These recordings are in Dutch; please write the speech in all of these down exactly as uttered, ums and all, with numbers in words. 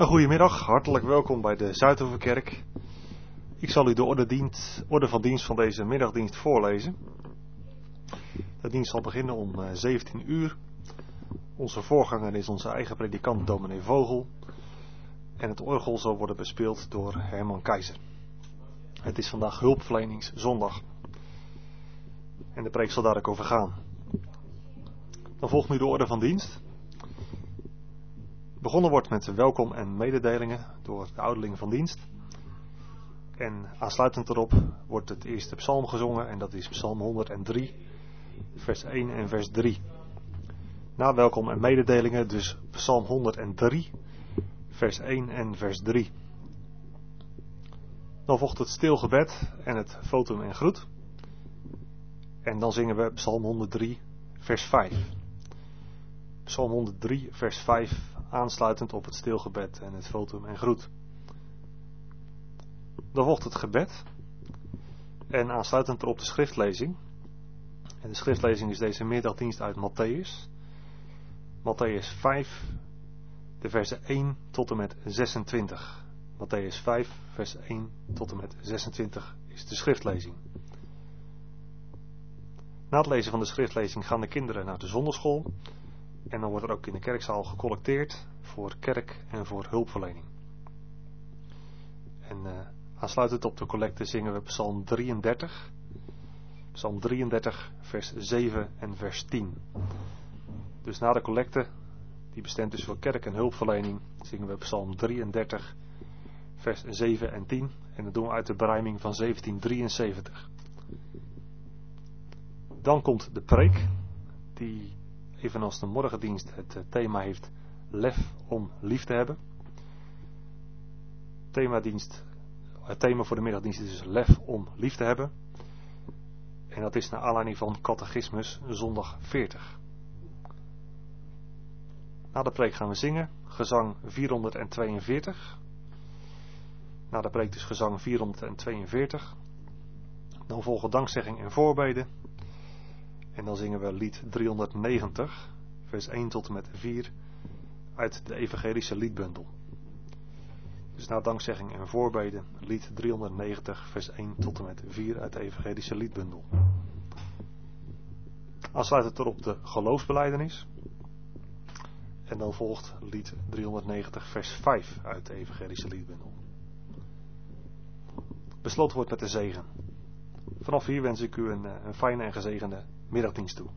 Een goedemiddag, hartelijk welkom bij de Zuidhoevenkerk. Ik zal u de orde, dienst, orde van dienst van deze middagdienst voorlezen. De dienst zal beginnen om zeventien uur. Onze voorganger is onze eigen predikant dominee Vogel. En het orgel zal worden bespeeld door Herman Keizer. Het is vandaag hulpverleningszondag. En de preek zal daar ook over gaan. Dan volgt nu de orde van dienst. Begonnen wordt met welkom en mededelingen door de ouderling van dienst. En aansluitend erop wordt het eerste psalm gezongen en dat is psalm honderddrie, vers één en vers drie. Na welkom en mededelingen dus psalm honderddrie, vers één en vers drie. Dan volgt het stilgebed en het votum en groet. En dan zingen we psalm honderddrie, vers vijf. Psalm honderddrie, vers vijf, aansluitend op het stilgebed en het votum en groet. Dan volgt het gebed en aansluitend erop de schriftlezing. En de schriftlezing is deze middagdienst uit Matthäus. Matthäus vijf, de versen één tot en met zesentwintig. Matthäus vijf, vers één tot en met zesentwintig is de schriftlezing. Na het lezen van de schriftlezing gaan de kinderen naar de zondagschool. En dan wordt er ook in de kerkzaal gecollecteerd voor kerk en voor hulpverlening. En uh, aansluitend op de collecte zingen we psalm drieëndertig. Psalm drieëndertig, vers zeven en vers tien. Dus na de collecte, die bestemd is voor kerk en hulpverlening, zingen we psalm drieëndertig, vers zeven en tien. En dat doen we uit de berijming van zeventien drieënzeventig. Dan komt de preek, die evenals de morgendienst het thema heeft lef om lief te hebben. Themadienst, het thema voor de middagdienst is dus lef om lief te hebben. En dat is naar aanleiding van Catechismus zondag veertig. Na de preek gaan we zingen, gezang vierhonderdtweeënveertig. Na de preek dus gezang vierhonderdtweeënveertig. Dan volgen dankzegging en voorbeden. En dan zingen we lied driehonderdnegentig, vers één tot en met vier, uit de evangelische liedbundel. Dus na dankzegging en voorbeden, lied driehonderdnegentig, vers één tot en met vier uit de evangelische liedbundel. Aansluitend erop de geloofsbelijdenis. En dan volgt lied driehonderdnegentig, vers vijf uit de evangelische liedbundel. Besloten wordt met de zegen. Vanaf hier wens ik u een, een fijne en gezegende middagdienst toe.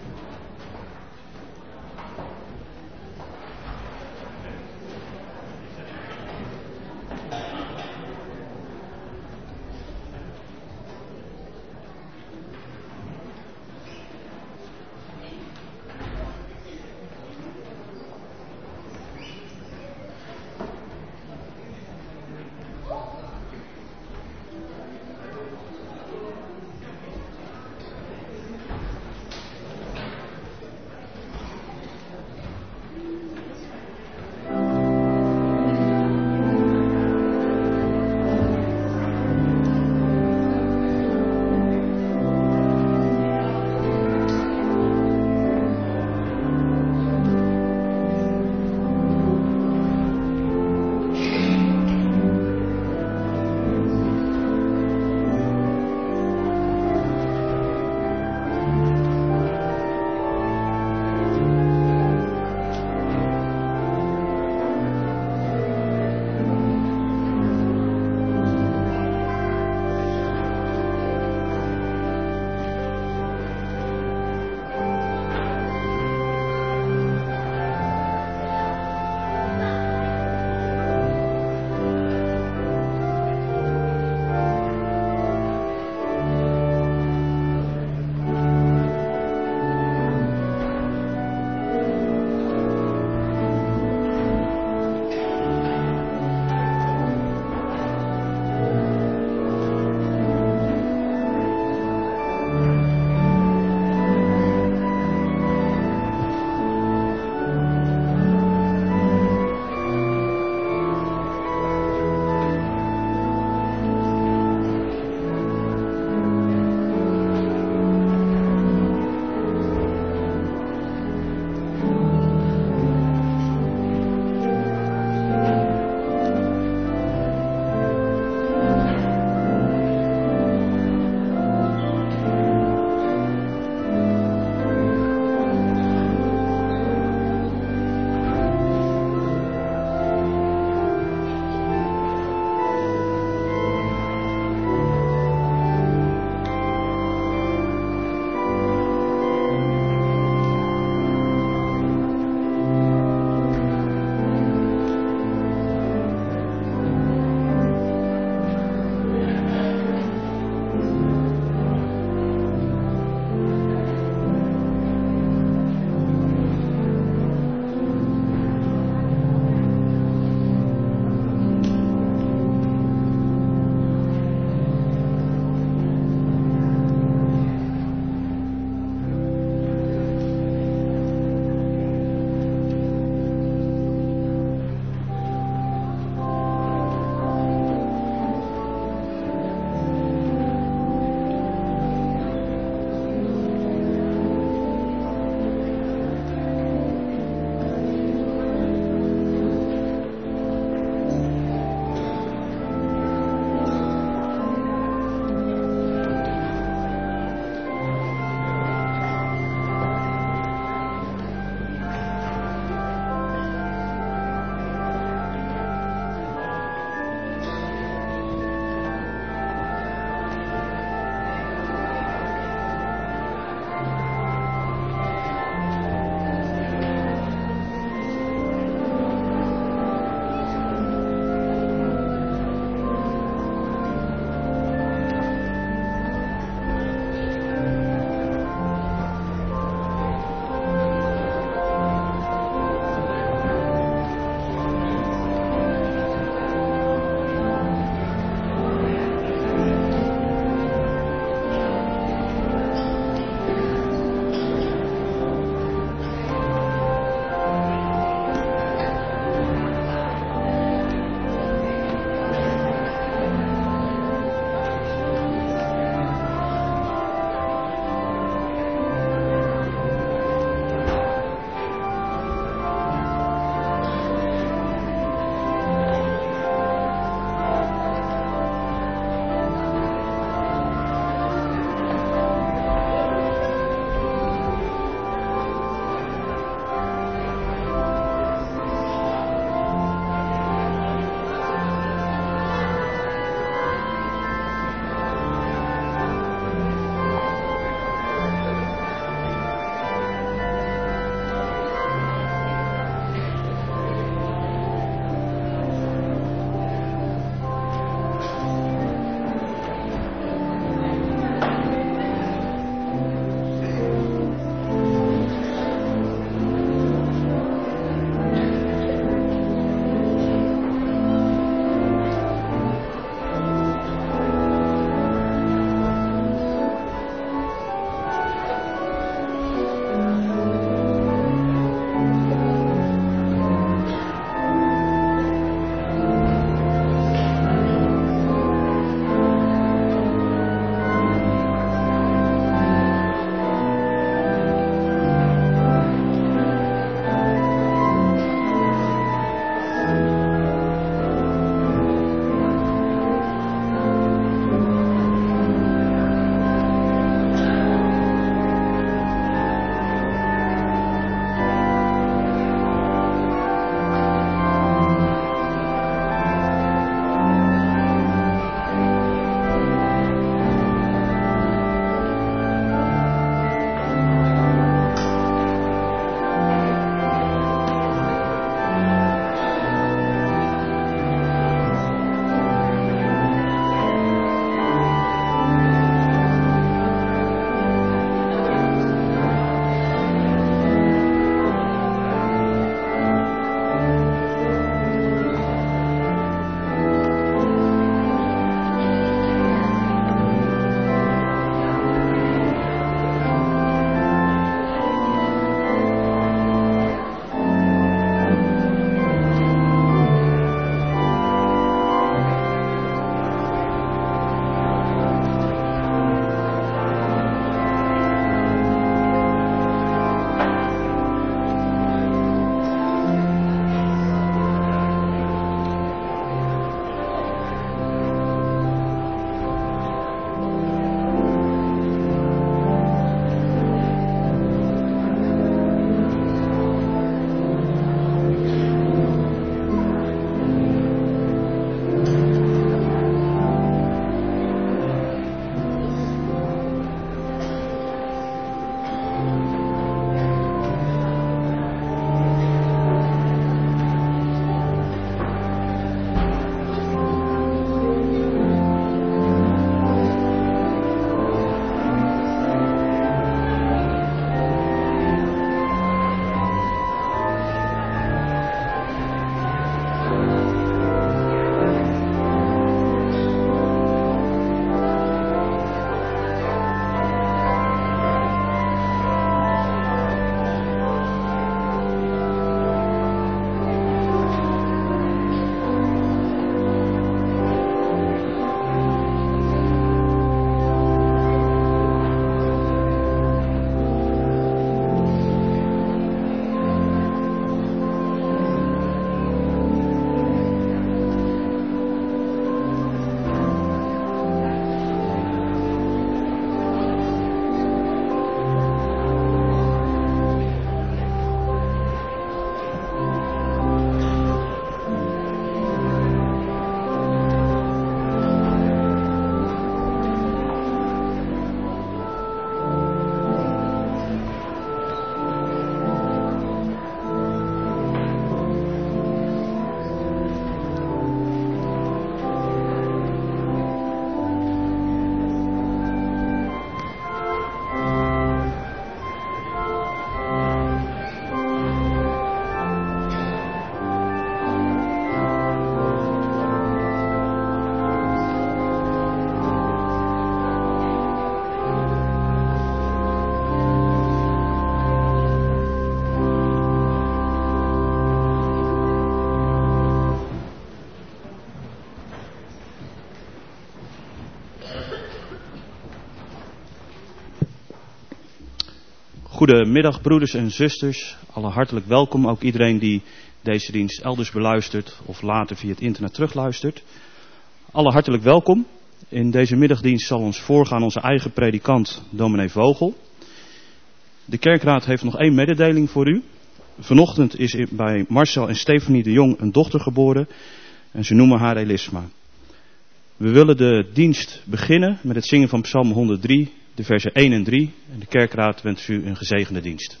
Goedemiddag broeders en zusters, alle hartelijk welkom. Ook iedereen die deze dienst elders beluistert of later via het internet terugluistert. Alle hartelijk welkom. In deze middagdienst zal ons voorgaan onze eigen predikant, dominee Vogel. De kerkraad heeft nog één mededeling voor u. Vanochtend is bij Marcel en Stefanie de Jong een dochter geboren en ze noemen haar Elisma. We willen de dienst beginnen met het zingen van Psalm honderddrie, de versen één en drie. En de kerkraad wenst u een gezegende dienst.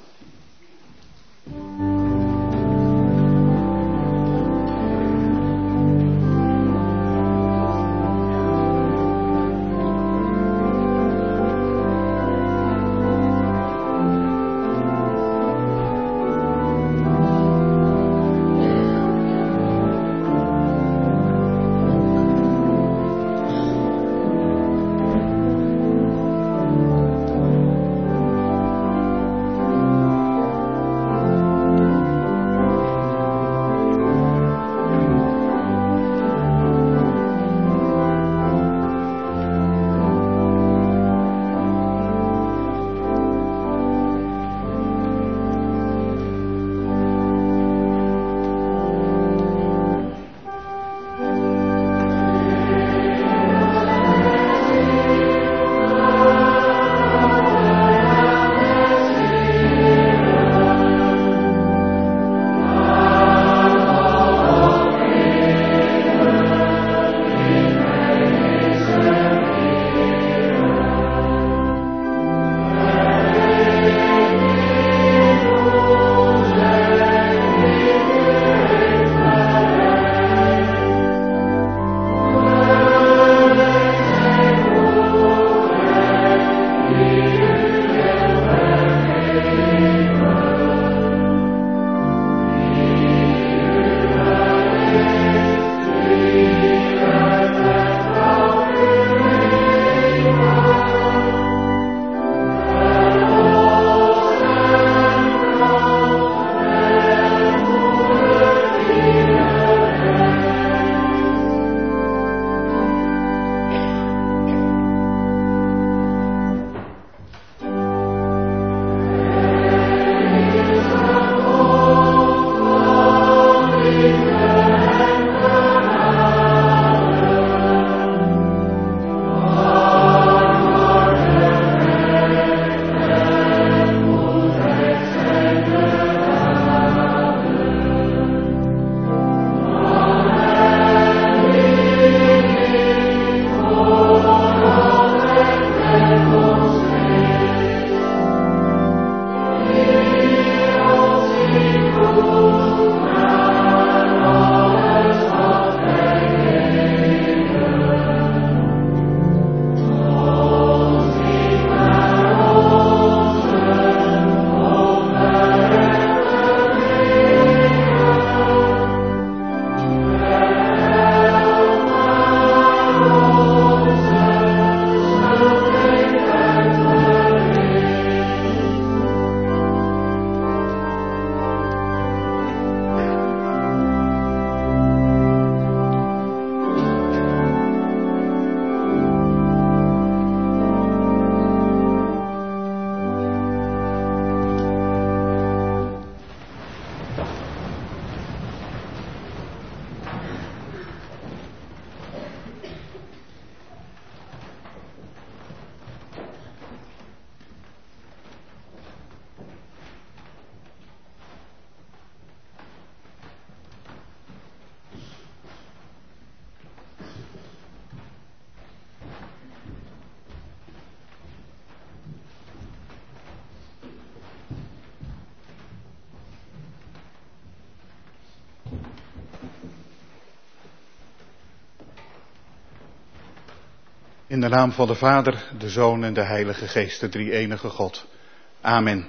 In de naam van de Vader, de Zoon en de Heilige Geest, de drie-enige God. Amen.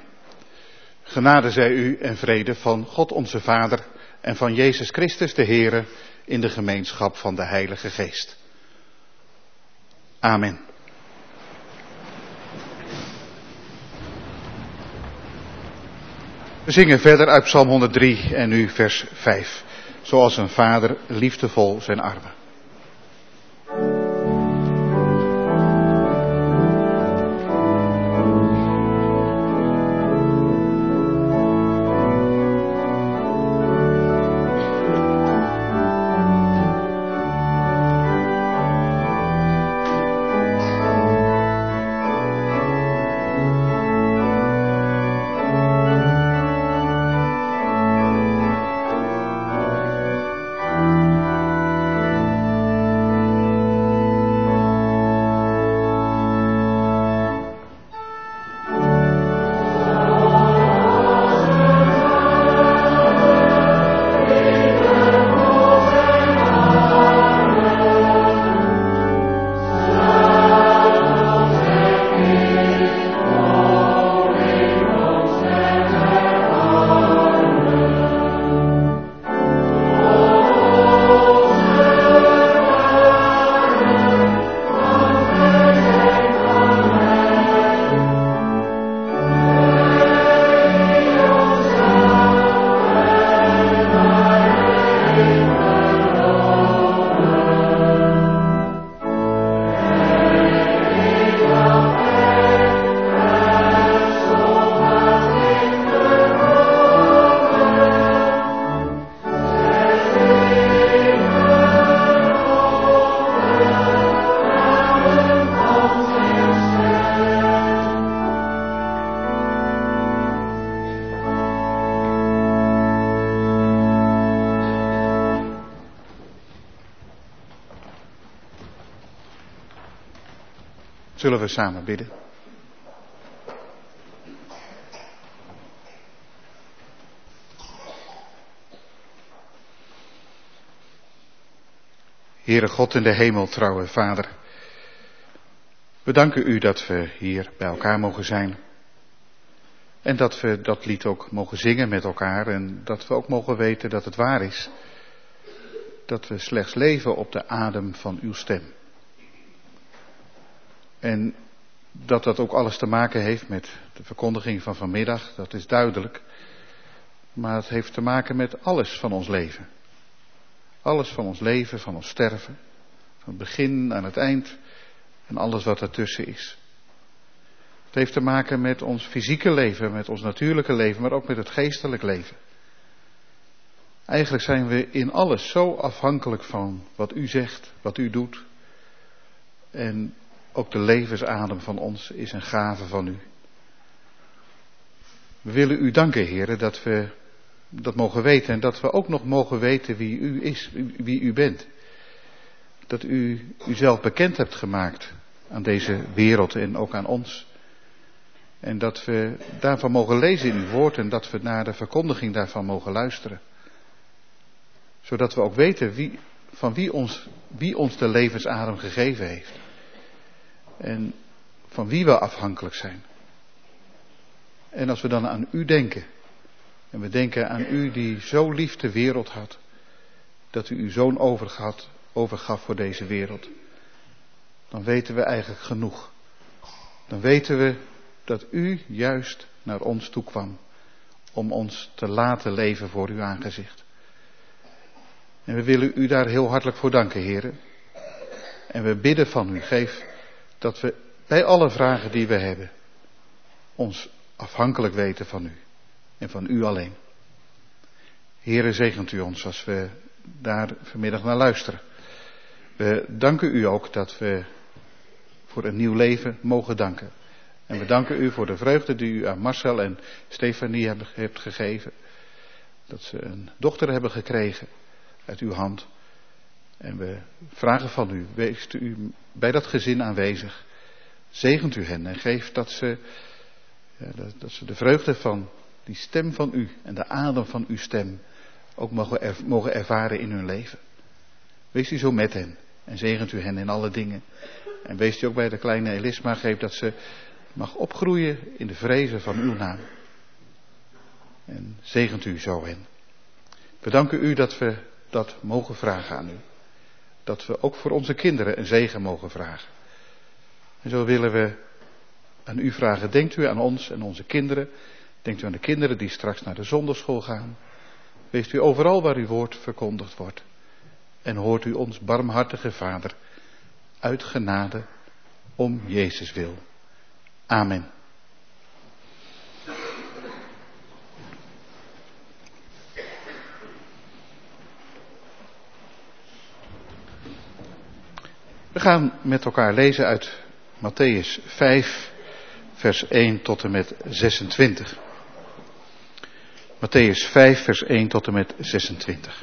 Genade zij u en vrede van God onze Vader en van Jezus Christus de Heere in de gemeenschap van de Heilige Geest. Amen. We zingen verder uit Psalm honderddrie en nu vers vijf. Zoals een vader liefdevol zijn armen. zullen we samen bidden. Heere God in de hemel, trouwe Vader. We danken u dat we hier bij elkaar mogen zijn. En dat we dat lied ook mogen zingen met elkaar. En dat we ook mogen weten dat het waar is. Dat we slechts leven op de adem van uw stem. En dat dat ook alles te maken heeft met de verkondiging van vanmiddag, dat is duidelijk. Maar het heeft te maken met alles van ons leven. Alles van ons leven, van ons sterven. Van het begin aan het eind en alles wat ertussen is. Het heeft te maken met ons fysieke leven, met ons natuurlijke leven, maar ook met het geestelijk leven. Eigenlijk zijn we in alles zo afhankelijk van wat u zegt, wat u doet. En ook de levensadem van ons is een gave van u. We willen u danken, Heere, dat we dat mogen weten en dat we ook nog mogen weten wie u is, wie u bent. Dat u uzelf bekend hebt gemaakt aan deze wereld en ook aan ons. En dat we daarvan mogen lezen in uw woord en dat we naar de verkondiging daarvan mogen luisteren. Zodat we ook weten wie, van wie ons, wie ons de levensadem gegeven heeft. En van wie we afhankelijk zijn. En als we dan aan u denken. En we denken aan u die zo lief de wereld had. Dat u uw zoon overgaf, overgaf voor deze wereld. Dan weten we eigenlijk genoeg. Dan weten we dat u juist naar ons toe kwam. Om ons te laten leven voor uw aangezicht. En we willen u daar heel hartelijk voor danken, heren. En we bidden van u, geef dat we bij alle vragen die we hebben, ons afhankelijk weten van u. En van u alleen. Heere, zegent u ons als we daar vanmiddag naar luisteren. We danken u ook dat we voor een nieuw leven mogen danken. En we danken u voor de vreugde die u aan Marcel en Stefanie hebt gegeven. Dat ze een dochter hebben gekregen uit uw hand. En we vragen van u, wees u bij dat gezin aanwezig. Zegent u hen en geef dat ze, ja, dat, dat ze de vreugde van die stem van u en de adem van uw stem ook mogen, er, mogen ervaren in hun leven. Wees u zo met hen en zegent u hen in alle dingen. En wees u ook bij de kleine Elisma, geef dat ze mag opgroeien in de vrezen van uw naam. En zegent u zo hen. We danken u dat we dat mogen vragen aan u. Dat we ook voor onze kinderen een zegen mogen vragen. En zo willen we aan u vragen, denkt u aan ons en onze kinderen. Denkt u aan de kinderen die straks naar de zondagschool gaan. Wees u overal waar uw woord verkondigd wordt. En hoort u ons barmhartige Vader uit genade om Jezus wil. Amen. We gaan met elkaar lezen uit Mattheüs vijf, vers één tot en met zesentwintig. Mattheüs vijf, vers één tot en met zesentwintig.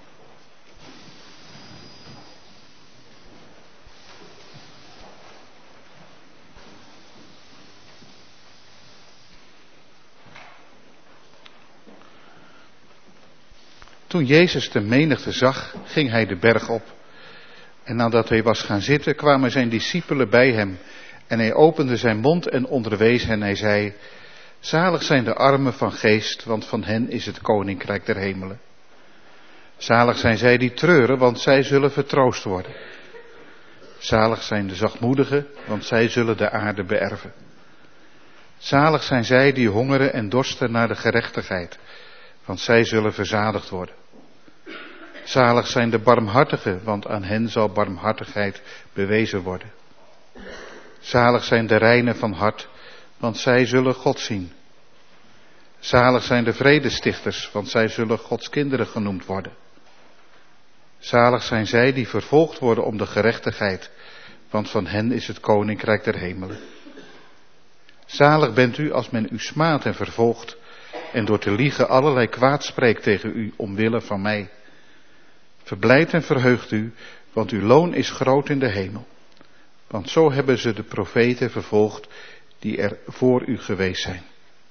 Toen Jezus de menigte zag, ging hij de berg op. En nadat hij was gaan zitten, kwamen zijn discipelen bij hem. En hij opende zijn mond en onderwees hen. Hij zei, zalig zijn de armen van geest, want van hen is het koninkrijk der hemelen. Zalig zijn zij die treuren, want zij zullen vertroost worden. Zalig zijn de zachtmoedigen, want zij zullen de aarde beërven. Zalig zijn zij die hongeren en dorsten naar de gerechtigheid, want zij zullen verzadigd worden. Zalig zijn de barmhartigen, want aan hen zal barmhartigheid bewezen worden. Zalig zijn de reinen van hart, want zij zullen God zien. Zalig zijn de vredestichters, want zij zullen Gods kinderen genoemd worden. Zalig zijn zij die vervolgd worden om de gerechtigheid, want van hen is het koninkrijk der hemelen. Zalig bent u als men u smaadt en vervolgt en door te liegen allerlei kwaad spreekt tegen u omwille van mij. Verblijd en verheugt u, want uw loon is groot in de hemel. Want zo hebben ze de profeten vervolgd die er voor u geweest zijn.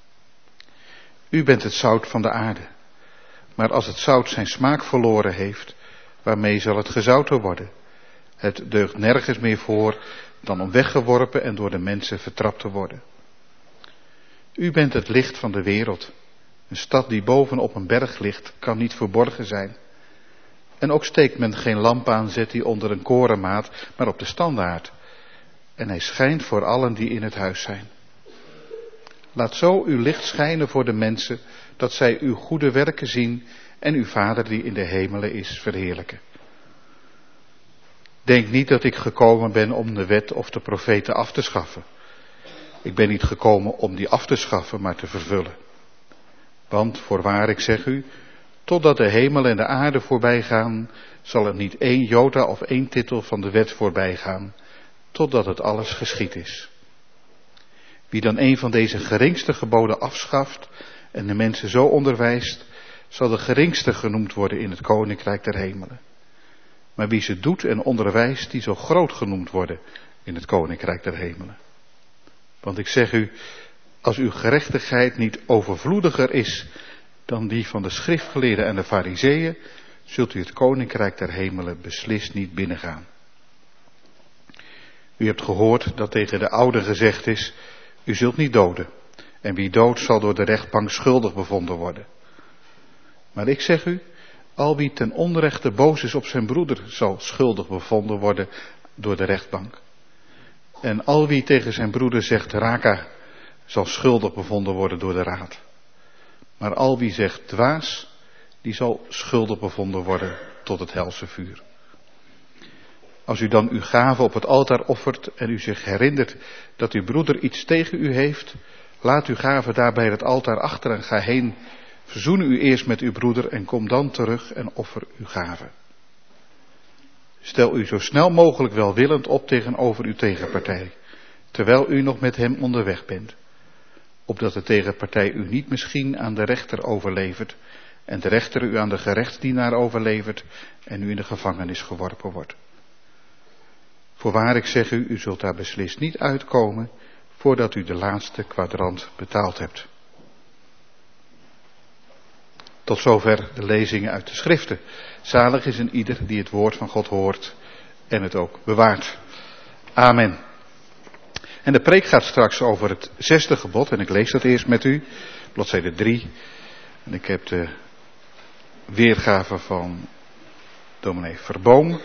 U bent het zout van de aarde. Maar als het zout zijn smaak verloren heeft, waarmee zal het gezouten worden? Het deugt nergens meer voor dan om weggeworpen en door de mensen vertrapt te worden. U bent het licht van de wereld. Een stad die bovenop een berg ligt, kan niet verborgen zijn. En ook steekt men geen lamp aan, zet die onder een korenmaat, maar op de standaard. En hij schijnt voor allen die in het huis zijn. Laat zo uw licht schijnen voor de mensen, dat zij uw goede werken zien en uw Vader die in de hemelen is verheerlijken. Denk niet dat ik gekomen ben om de wet of de profeten af te schaffen. Ik ben niet gekomen om die af te schaffen, maar te vervullen. Want voorwaar, ik zeg u, totdat de hemel en de aarde voorbij gaan, zal er niet één jota of één titel van de wet voorbij gaan, totdat het alles geschied is. Wie dan een van deze geringste geboden afschaft en de mensen zo onderwijst, zal de geringste genoemd worden in het koninkrijk der hemelen. Maar wie ze doet en onderwijst, die zal groot genoemd worden in het koninkrijk der hemelen. Want ik zeg u, als uw gerechtigheid niet overvloediger is dan die van de schriftgeleerden en de farizeeën, zult u het koninkrijk der hemelen beslist niet binnengaan. U hebt gehoord dat tegen de ouden gezegd is, u zult niet doden. En wie doodt zal door de rechtbank schuldig bevonden worden. Maar ik zeg u, al wie ten onrechte boos is op zijn broeder, zal schuldig bevonden worden door de rechtbank. En al wie tegen zijn broeder zegt raka, zal schuldig bevonden worden door de raad. Maar al wie zegt dwaas, die zal schuldig bevonden worden tot het helse vuur. Als u dan uw gave op het altaar offert en u zich herinnert dat uw broeder iets tegen u heeft, laat uw gave daar bij het altaar achter en ga heen. Verzoen u eerst met uw broeder en kom dan terug en offer uw gave. Stel u zo snel mogelijk welwillend op tegenover uw tegenpartij, terwijl u nog met hem onderweg bent. Opdat de tegenpartij u niet misschien aan de rechter overlevert en de rechter u aan de gerechtsdienaar overlevert en u in de gevangenis geworpen wordt. Voorwaar, ik zeg u, u zult daar beslist niet uitkomen voordat u de laatste kwadrant betaald hebt. Tot zover de lezingen uit de schriften. Zalig is een ieder die het woord van God hoort en het ook bewaart. Amen. En de preek gaat straks over het zesde gebod en ik lees dat eerst met u, bladzijde drie. En ik heb de weergave van dominee Verboom.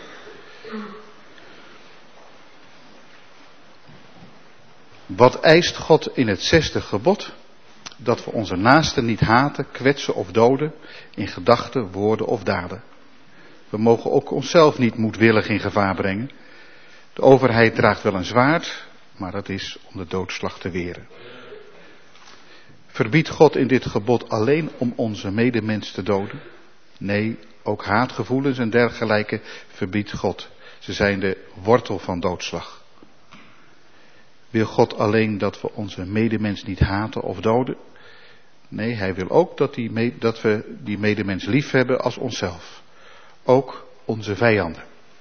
Wat eist God in het zesde gebod? Dat we onze naasten niet haten, kwetsen of doden in gedachten, woorden of daden. We mogen ook onszelf niet moedwillig in gevaar brengen. De overheid draagt wel een zwaard, maar dat is om de doodslag te weren. Verbiedt God in dit gebod alleen om onze medemens te doden? Nee, ook haatgevoelens en dergelijke verbiedt God. Ze zijn de wortel van doodslag. Wil God alleen dat we onze medemens niet haten of doden? Nee, hij wil ook dat, die me, dat we die medemens lief hebben als onszelf. Ook onze vijanden.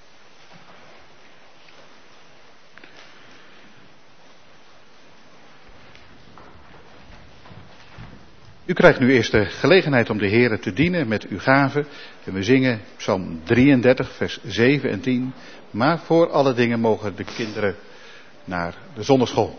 U krijgt nu eerst de gelegenheid om de Heere te dienen met uw gave. En we zingen Psalm drieëndertig, vers zeven en tien. Maar voor alle dingen mogen de kinderen naar de zondagschool.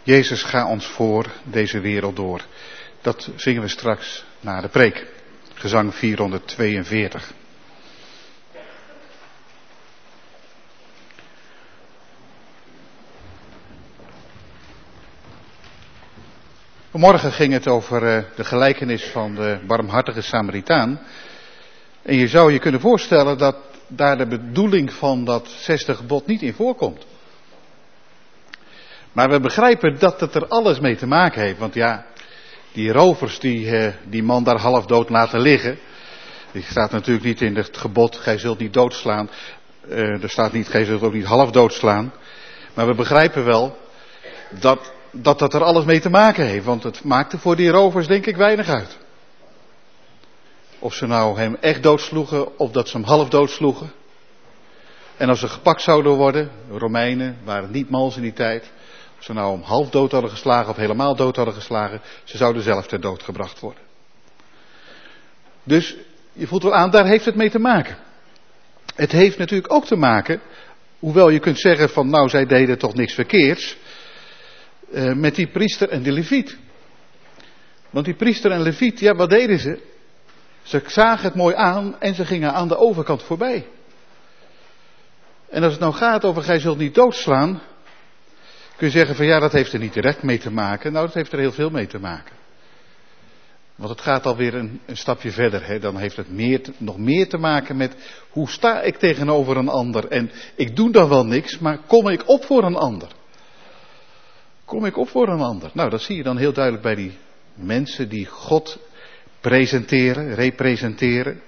Jezus, ga ons voor deze wereld door. Dat zingen we straks na de preek. Gezang vierhonderdtweeënveertig. Vanmorgen ging het over uh, de gelijkenis van de barmhartige Samaritaan. En je zou je kunnen voorstellen dat daar de bedoeling van dat zesde gebod niet in voorkomt. Maar we begrijpen dat het er alles mee te maken heeft. Want ja, die rovers die uh, die man daar half dood laten liggen. Die staat natuurlijk niet in het gebod, gij zult niet doodslaan. Uh, er staat niet, gij zult ook niet half doodslaan. Maar we begrijpen wel dat, dat dat er alles mee te maken heeft. Want het maakte voor die rovers denk ik weinig uit. Of ze nou hem echt doodsloegen of dat ze hem half doodsloegen. En als ze gepakt zouden worden, de Romeinen waren niet mals in die tijd. Of ze nou hem half dood hadden geslagen of helemaal dood hadden geslagen, ze zouden zelf ter dood gebracht worden. Dus je voelt wel aan, daar heeft het mee te maken. Het heeft natuurlijk ook te maken, hoewel je kunt zeggen van nou zij deden toch niks verkeerds, uh, met die priester en de leviet. Want die priester en leviet, ja wat deden ze? Ze zagen het mooi aan en ze gingen aan de overkant voorbij. En als het nou gaat over gij zult niet doodslaan, kun je zeggen van ja dat heeft er niet direct mee te maken. Nou dat heeft er heel veel mee te maken. Want het gaat alweer een, een stapje verder. Hè? Dan heeft het meer, nog meer te maken met hoe sta ik tegenover een ander. En ik doe dan wel niks, maar kom ik op voor een ander. Kom ik op voor een ander. Nou dat zie je dan heel duidelijk bij die mensen die God presenteren, representeren.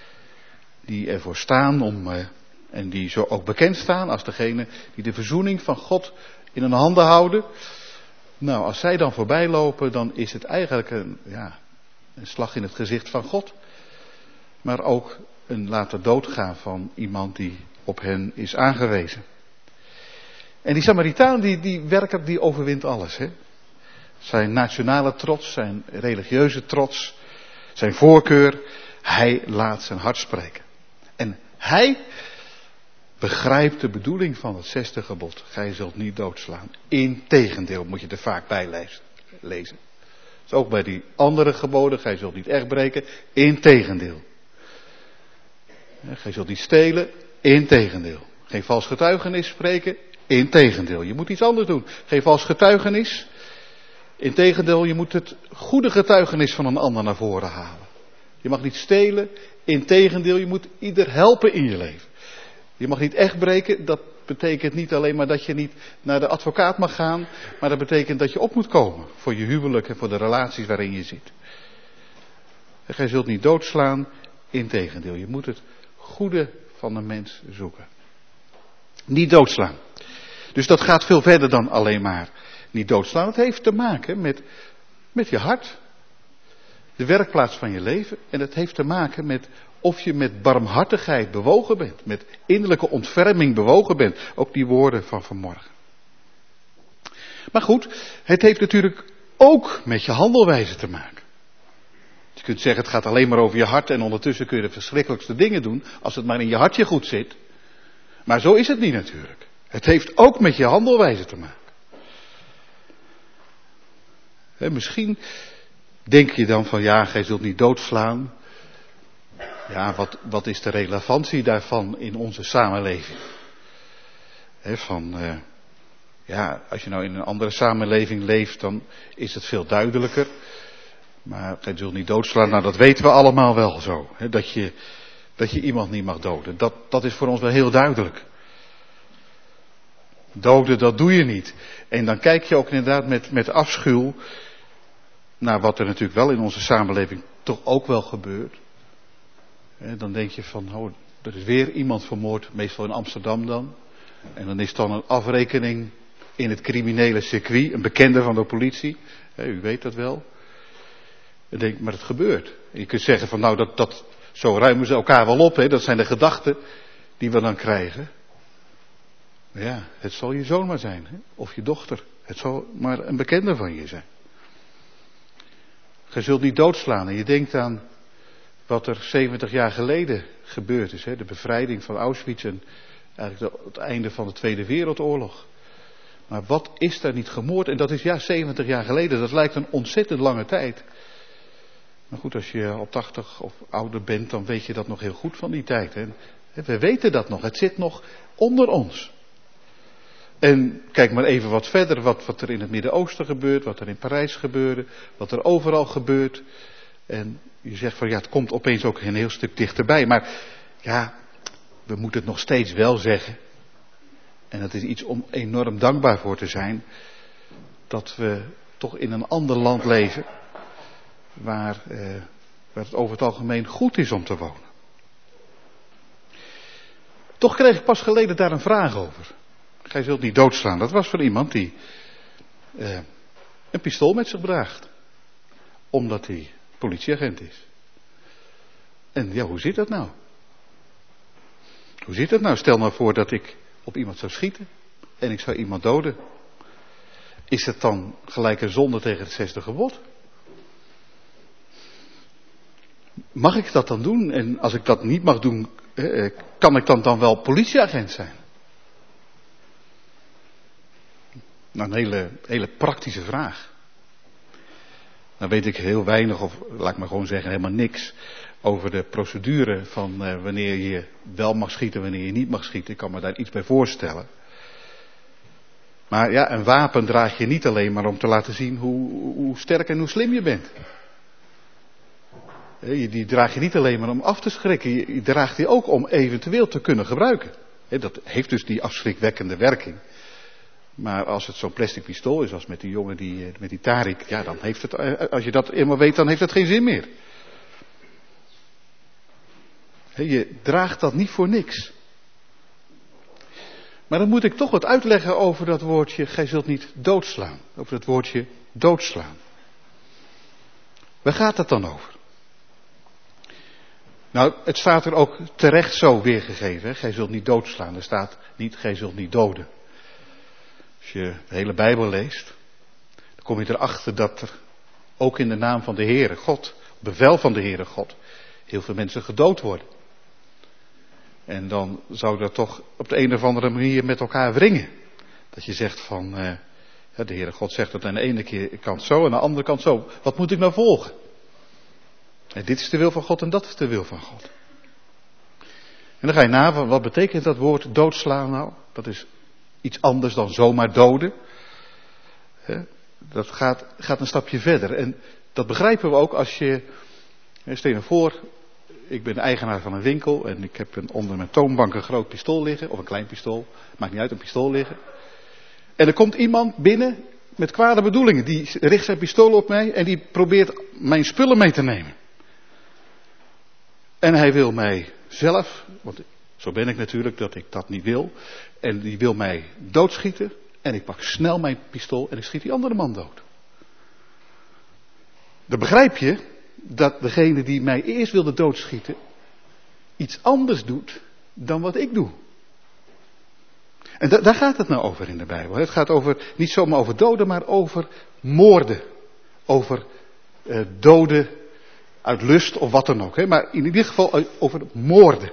Die ervoor staan om, uh, en die zo ook bekend staan als degene die de verzoening van God in hun handen houden. Nou, als zij dan voorbij lopen, dan is het eigenlijk een, ja, een slag in het gezicht van God. Maar ook een laten doodgaan van iemand die op hen is aangewezen. En die Samaritaan, die, die werkelijk, die overwint alles. Hè? Zijn nationale trots, zijn religieuze trots, zijn voorkeur. Hij laat zijn hart spreken. En hij begrijpt de bedoeling van het zesde gebod. Gij zult niet doodslaan. Integendeel moet je er vaak bij lezen. Dus ook bij die andere geboden. Gij zult niet echt breken. Integendeel. Gij zult niet stelen. Integendeel. Geen vals getuigenis spreken. Integendeel. Je moet iets anders doen. Geen vals getuigenis. Integendeel, je moet het goede getuigenis van een ander naar voren halen. Je mag niet stelen. Integendeel, je moet ieder helpen in je leven. Je mag niet echt breken, dat betekent niet alleen maar dat je niet naar de advocaat mag gaan, maar dat betekent dat je op moet komen voor je huwelijk en voor de relaties waarin je zit. En gij zult niet doodslaan, integendeel, je moet het goede van de mens zoeken. Niet doodslaan. Dus dat gaat veel verder dan alleen maar niet doodslaan. Het heeft te maken met, met je hart, de werkplaats van je leven, en het heeft te maken met of je met barmhartigheid bewogen bent. Met innerlijke ontferming bewogen bent. Ook die woorden van vanmorgen. Maar goed, het heeft natuurlijk ook met je handelwijze te maken. Je kunt zeggen het gaat alleen maar over je hart en ondertussen kun je de verschrikkelijkste dingen doen. Als het maar in je hartje goed zit. Maar zo is het niet natuurlijk. Het heeft ook met je handelwijze te maken. He, misschien denk je dan van ja, gij zult niet doodslaan. Ja, wat, wat is de relevantie daarvan in onze samenleving? He, van, uh, ja, als je nou in een andere samenleving leeft, dan is het veel duidelijker. Maar gij zult niet doodslaan, nou dat weten we allemaal wel zo. He, dat, je, dat je iemand niet mag doden. Dat, dat is voor ons wel heel duidelijk. Doden, dat doe je niet. En dan kijk je ook inderdaad met, met afschuw naar wat er natuurlijk wel in onze samenleving toch ook wel gebeurt. Dan denk je van, oh, er is weer iemand vermoord, meestal in Amsterdam dan. En dan is dan een afrekening in het criminele circuit, een bekende van de politie. U weet dat wel. En denk, maar het gebeurt. En je kunt zeggen van, nou, dat, dat, zo ruimen ze elkaar wel op. Hè? Dat zijn de gedachten die we dan krijgen. Maar ja, het zal je zoon maar zijn. Hè? Of je dochter. Het zal maar een bekende van je zijn. Je zult niet doodslaan. En je denkt aan wat er zeventig jaar geleden gebeurd is. Hè? De bevrijding van Auschwitz en eigenlijk het einde van de Tweede Wereldoorlog. Maar wat is er niet gemoord? En dat is ja zeventig jaar geleden. Dat lijkt een ontzettend lange tijd. Maar goed, als je op tachtig of ouder bent, dan weet je dat nog heel goed van die tijd. Hè? We weten dat nog. Het zit nog onder ons. En kijk maar even wat verder, wat, wat er in het Midden-Oosten gebeurt, wat er in Parijs gebeurde, wat er overal gebeurt. En je zegt van ja, het komt opeens ook een heel stuk dichterbij. Maar ja, we moeten het nog steeds wel zeggen. En dat is iets om enorm dankbaar voor te zijn. Dat we toch in een ander land leven. Waar, eh, waar het over het algemeen goed is om te wonen. Toch kreeg ik pas geleden daar een vraag over. Gij zult niet doodslaan. Dat was van iemand die eh, een pistool met zich draagt. Omdat hij politieagent is. En ja, hoe zit dat nou? Hoe zit dat nou? Stel nou voor dat ik op iemand zou schieten. En ik zou iemand doden. Is het dan gelijk een zonde tegen het zesde gebod? Mag ik dat dan doen? En als ik dat niet mag doen, eh, kan ik dan, dan wel politieagent zijn? Nou, een hele, hele praktische vraag. Dan weet ik heel weinig, of laat ik maar gewoon zeggen, helemaal niks over de procedure van uh, wanneer je wel mag schieten, wanneer je niet mag schieten. Ik kan me daar iets bij voorstellen. Maar ja, een wapen draag je niet alleen maar om te laten zien hoe, hoe sterk en hoe slim je bent. Die draag je niet alleen maar om af te schrikken, je draagt die ook om eventueel te kunnen gebruiken. Dat heeft dus die afschrikwekkende werking. Maar als het zo'n plastic pistool is, als met die jongen die, met die Tariq, ja, dan heeft het, als je dat eenmaal weet, dan heeft het geen zin meer. Je draagt dat niet voor niks. Maar dan moet ik toch wat uitleggen over dat woordje, gij zult niet doodslaan. Over dat woordje doodslaan. Waar gaat het dan over? Nou, het staat er ook terecht zo weergegeven. Hè? Gij zult niet doodslaan. Er staat niet, gij zult niet doden. Als je de hele Bijbel leest, dan kom je erachter dat er ook in de naam van de Heere God, op bevel van de Heere God, heel veel mensen gedood worden. En dan zou dat toch op de een of andere manier met elkaar wringen. Dat je zegt van, uh, ja, de Heere God zegt dat aan de ene keer kant zo en aan de andere kant zo. Wat moet ik nou volgen? En dit is de wil van God en dat is de wil van God. En dan ga je na, wat betekent dat woord doodslaan nou? Dat is iets anders dan zomaar doden. He, dat gaat, gaat een stapje verder. En dat begrijpen we ook als je, stel je voor, ik ben de eigenaar van een winkel en ik heb een, onder mijn toonbank een groot pistool liggen, of een klein pistool, maakt niet uit, een pistool liggen. En er komt iemand binnen met kwade bedoelingen, die richt zijn pistool op mij en die probeert mijn spullen mee te nemen. En hij wil mij zelf, want zo ben ik natuurlijk dat ik dat niet wil, en die wil mij doodschieten en ik pak snel mijn pistool en ik schiet die andere man dood. Dan begrijp je dat degene die mij eerst wilde doodschieten iets anders doet dan wat ik doe. En da- daar gaat het nou over in de Bijbel. Het gaat over, niet zomaar over doden, maar over moorden. Over uh, doden uit lust of wat dan ook. Hè? Maar in ieder geval over moorden.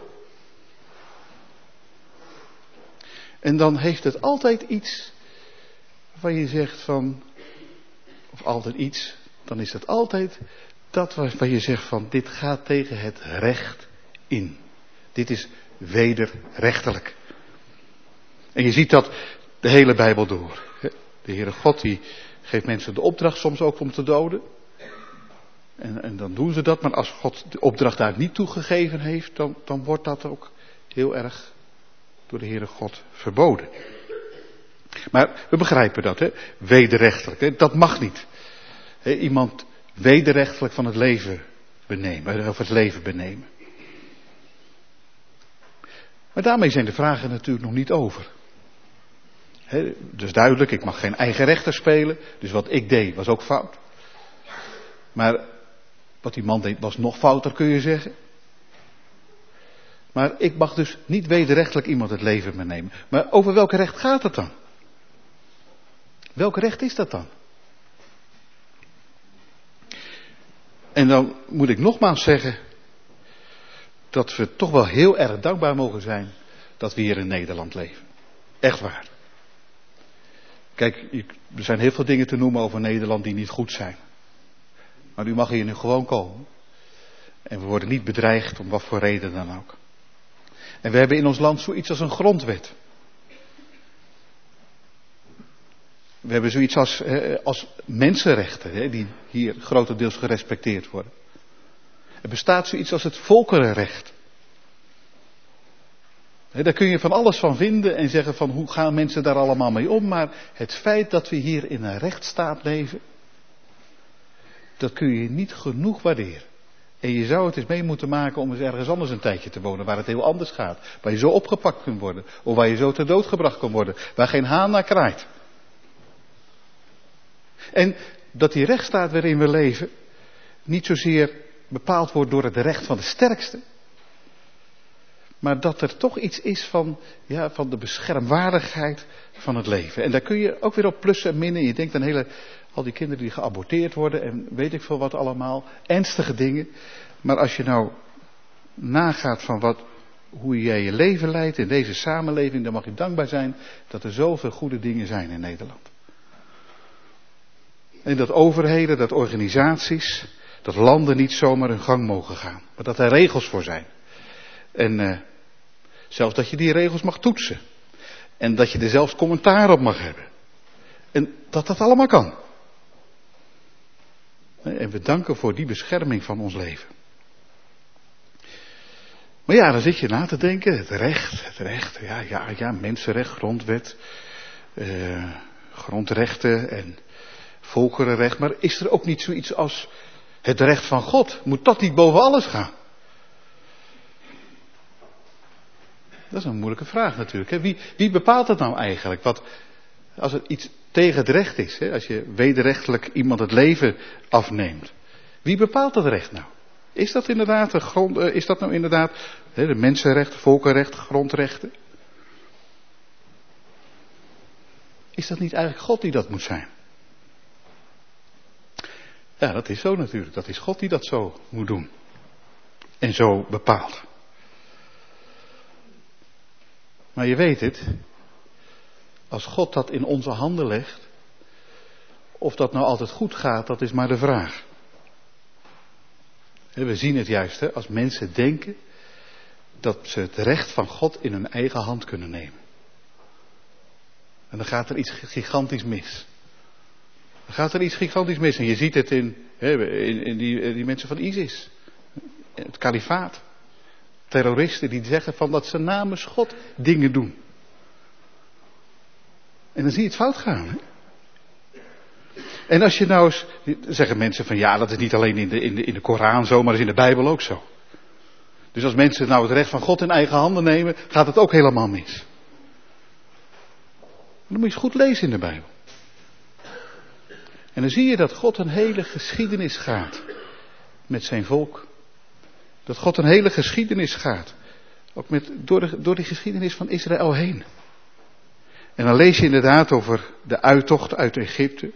En dan heeft het altijd iets waarvan je zegt van, of altijd iets, dan is het altijd dat waarvan je zegt van, dit gaat tegen het recht in. Dit is wederrechtelijk. En je ziet dat de hele Bijbel door. De Heere God die geeft mensen de opdracht soms ook om te doden. En, en dan doen ze dat, maar als God de opdracht daar niet toegegeven heeft, dan, dan wordt dat ook heel erg door de Heere God verboden. Maar we begrijpen dat, hè? Wederrechtelijk, hè? Dat mag niet. Hè? Iemand wederrechtelijk van het leven benemen, of het leven benemen. Maar daarmee zijn de vragen natuurlijk nog niet over. He, dus duidelijk, ik mag geen eigen rechter spelen. Dus wat ik deed was ook fout. Maar wat die man deed was nog fouter, kun je zeggen. Maar ik mag dus niet wederrechtelijk iemand het leven benemen. Maar over welk recht gaat het dan? Welk recht is dat dan? En dan moet ik nogmaals zeggen dat we toch wel heel erg dankbaar mogen zijn dat we hier in Nederland leven. Echt waar. Kijk, er zijn heel veel dingen te noemen over Nederland die niet goed zijn. Maar u mag hier nu gewoon komen. En we worden niet bedreigd om wat voor reden dan ook. En we hebben in ons land zoiets als een grondwet. We hebben zoiets als, als mensenrechten, die hier grotendeels gerespecteerd worden. Er bestaat zoiets als het volkerenrecht. Daar kun je van alles van vinden en zeggen van hoe gaan mensen daar allemaal mee om. Maar het feit dat we hier in een rechtsstaat leven, dat kun je niet genoeg waarderen. En je zou het eens mee moeten maken om eens ergens anders een tijdje te wonen, waar het heel anders gaat. Waar je zo opgepakt kunt worden, of waar je zo ter dood gebracht kan worden, waar geen haan naar kraait. En dat die rechtsstaat waarin we leven niet zozeer bepaald wordt door het recht van de sterkste. Maar dat er toch iets is van, ja, van de beschermwaardigheid van het leven. En daar kun je ook weer op plussen en minnen. Je denkt aan hele, al die kinderen die geaborteerd worden en weet ik veel wat allemaal. Ernstige dingen. Maar als je nou nagaat van wat, hoe jij je leven leidt in deze samenleving, dan mag je dankbaar zijn dat er zoveel goede dingen zijn in Nederland. En dat overheden, dat organisaties, dat landen niet zomaar hun gang mogen gaan. Maar dat er regels voor zijn. En uh, zelfs dat je die regels mag toetsen. En dat je er zelfs commentaar op mag hebben. En dat dat allemaal kan. En we danken voor die bescherming van ons leven. Maar ja, dan zit je na te denken. Het recht, het recht. Ja, ja, ja, mensenrecht, grondwet. Uh, grondrechten en volkerenrecht. Maar is er ook niet zoiets als het recht van God? Moet dat niet boven alles gaan? Dat is een moeilijke vraag natuurlijk. Hè? Wie, wie bepaalt dat nou eigenlijk? Wat, als het iets tegen het recht is, hè? Als je wederrechtelijk iemand het leven afneemt. Wie bepaalt dat recht nou? Is dat inderdaad de grond, uh, is dat nou inderdaad hè, de mensenrechten, volkenrecht, grondrechten? Is dat niet eigenlijk God die dat moet zijn? Ja, dat is zo natuurlijk. Dat is God die dat zo moet doen. En zo bepaalt. Maar je weet het, als God dat in onze handen legt, of dat nou altijd goed gaat, dat is maar de vraag. We zien het juist, hè, als mensen denken dat ze het recht van God in hun eigen hand kunnen nemen. En dan gaat er iets gigantisch mis. Dan gaat er iets gigantisch mis. En je ziet het in, in, in, die, in die mensen van ISIS. Het kalifaat. Terroristen die zeggen van dat ze namens God dingen doen. En dan zie je het fout gaan. Hè? En als je nou eens, zeggen mensen van ja, dat is niet alleen in de, in de, in de Koran zo, maar dat is in de Bijbel ook zo. Dus als mensen nou het recht van God in eigen handen nemen, gaat het ook helemaal mis. Dan moet je eens goed lezen in de Bijbel. En dan zie je dat God een hele geschiedenis gaat met zijn volk. Dat God een hele geschiedenis gaat. Ook met, door, de, door de geschiedenis van Israël heen. En dan lees je inderdaad over de uittocht uit Egypte.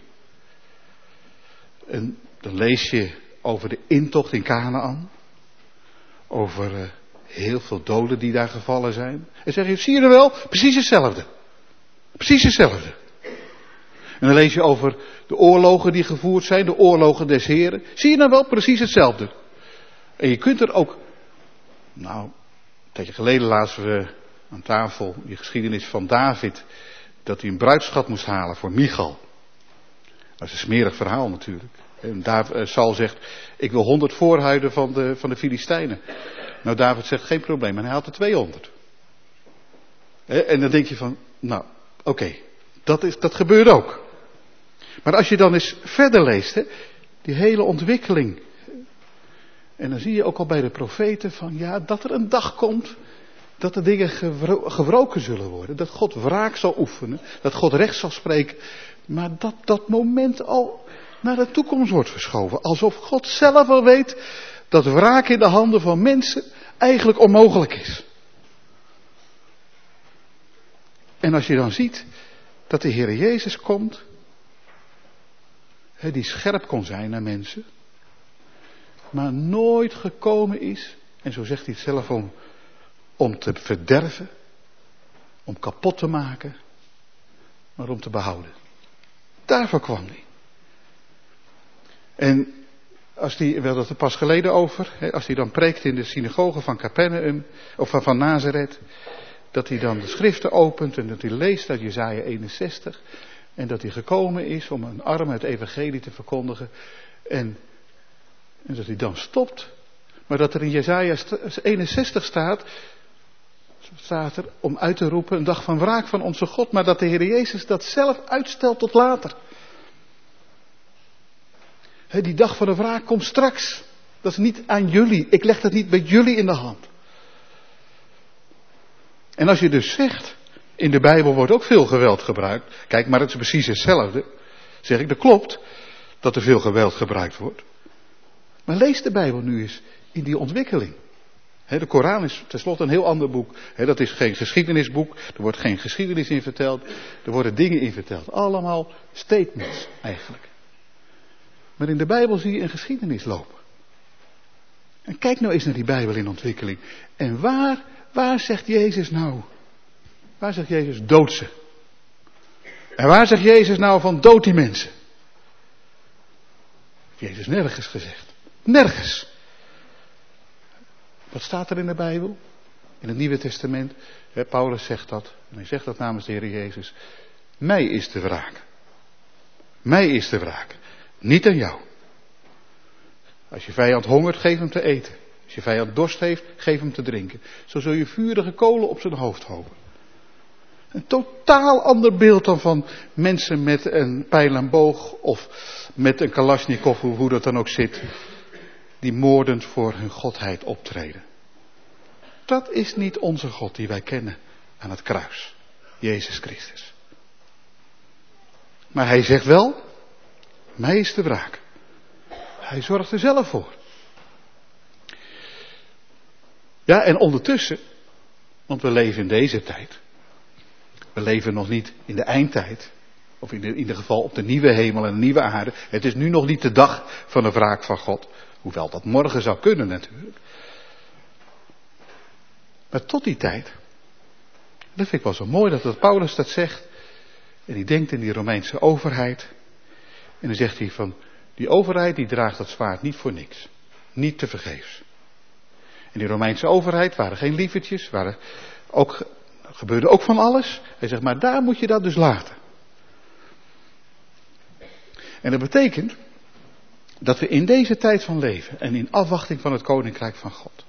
En dan lees je over de intocht in Kanaän. Over uh, heel veel doden die daar gevallen zijn. En zeg je, zie je er wel? Precies hetzelfde. Precies hetzelfde. En dan lees je over de oorlogen die gevoerd zijn. De oorlogen des Heren. Zie je nou wel? Precies hetzelfde. En je kunt er ook, nou, een tijdje geleden lazen we aan tafel die geschiedenis van David, dat hij een bruidschat moest halen voor Michal. Dat is een smerig verhaal natuurlijk. En David, Saul zegt, ik wil honderd voorhuiden van de, van de Filistijnen. Nou, David zegt, geen probleem, en hij had er tweehonderd. En dan denk je van, nou, oké, okay, dat, is, dat gebeurt ook. Maar als je dan eens verder leest, hè, die hele ontwikkeling. En dan zie je ook al bij de profeten van ja, dat er een dag komt dat de dingen gewro- gewroken zullen worden. Dat God wraak zal oefenen, dat God recht zal spreken. Maar dat dat moment al naar de toekomst wordt verschoven. Alsof God zelf al weet dat wraak in de handen van mensen eigenlijk onmogelijk is. En als je dan ziet dat de Heer Jezus komt, die scherp kon zijn naar mensen, maar nooit gekomen is, en zo zegt hij het zelf, om, om te verderven, om kapot te maken, maar om te behouden. Daarvoor kwam hij. En als die, we hadden het er pas geleden over, hè, als hij dan preekt in de synagoge van Capernaum, of van, van Nazareth, dat hij dan de schriften opent en dat hij leest uit Jesaja eenenzestig. En dat hij gekomen is om een arme het evangelie te verkondigen. En, en dat hij dan stopt. Maar dat er in Jesaja eenenzestig staat, staat er om uit te roepen een dag van wraak van onze God. Maar dat de Heer Jezus dat zelf uitstelt tot later. He, die dag van de wraak komt straks. Dat is niet aan jullie. Ik leg dat niet bij jullie in de hand. En als je dus zegt, in de Bijbel wordt ook veel geweld gebruikt. Kijk, maar het is precies hetzelfde. Zeg ik, dat klopt dat er veel geweld gebruikt wordt. Maar lees de Bijbel nu eens in die ontwikkeling. He, de Koran is tenslotte een heel ander boek. He, dat is geen geschiedenisboek. Er wordt geen geschiedenis in verteld. Er worden dingen in verteld. Allemaal statements eigenlijk. Maar in de Bijbel zie je een geschiedenis lopen. En kijk nou eens naar die Bijbel in ontwikkeling. En waar, waar zegt Jezus nou? Waar zegt Jezus dood ze? En waar zegt Jezus nou van dood die mensen? Heeft Jezus nergens gezegd. Nergens. Wat staat er in de Bijbel? In het Nieuwe Testament. Hè, Paulus zegt dat. En hij zegt dat namens de Heer Jezus. Mij is de wraak. Mij is de wraak. Niet aan jou. Als je vijand hongert, geef hem te eten. Als je vijand dorst heeft, geef hem te drinken. Zo zul je vurige kolen op zijn hoofd houden. Een totaal ander beeld dan van mensen met een pijl en boog of met een kalasjnikov, hoe dat dan ook zit, die moordend voor hun godheid optreden. Dat is niet onze God die wij kennen aan het kruis, Jezus Christus. Maar hij zegt wel, mij is de wraak. Hij zorgt er zelf voor. Ja, en ondertussen, want we leven in deze tijd. We leven nog niet in de eindtijd. Of in, de, in ieder geval op de nieuwe hemel en de nieuwe aarde. Het is nu nog niet de dag van de wraak van God. Hoewel dat morgen zou kunnen natuurlijk. Maar tot die tijd. Dat vind ik wel zo mooi dat, dat Paulus dat zegt. En die denkt in die Romeinse overheid. En dan zegt hij van. Die overheid die draagt dat zwaard niet voor niks. Niet tevergeefs. En die Romeinse overheid waren geen lievertjes. Waren ook, gebeurde ook van alles. Hij zegt maar daar moet je dat dus laten. En dat betekent. Dat we in deze tijd van leven. En in afwachting van het koninkrijk van God.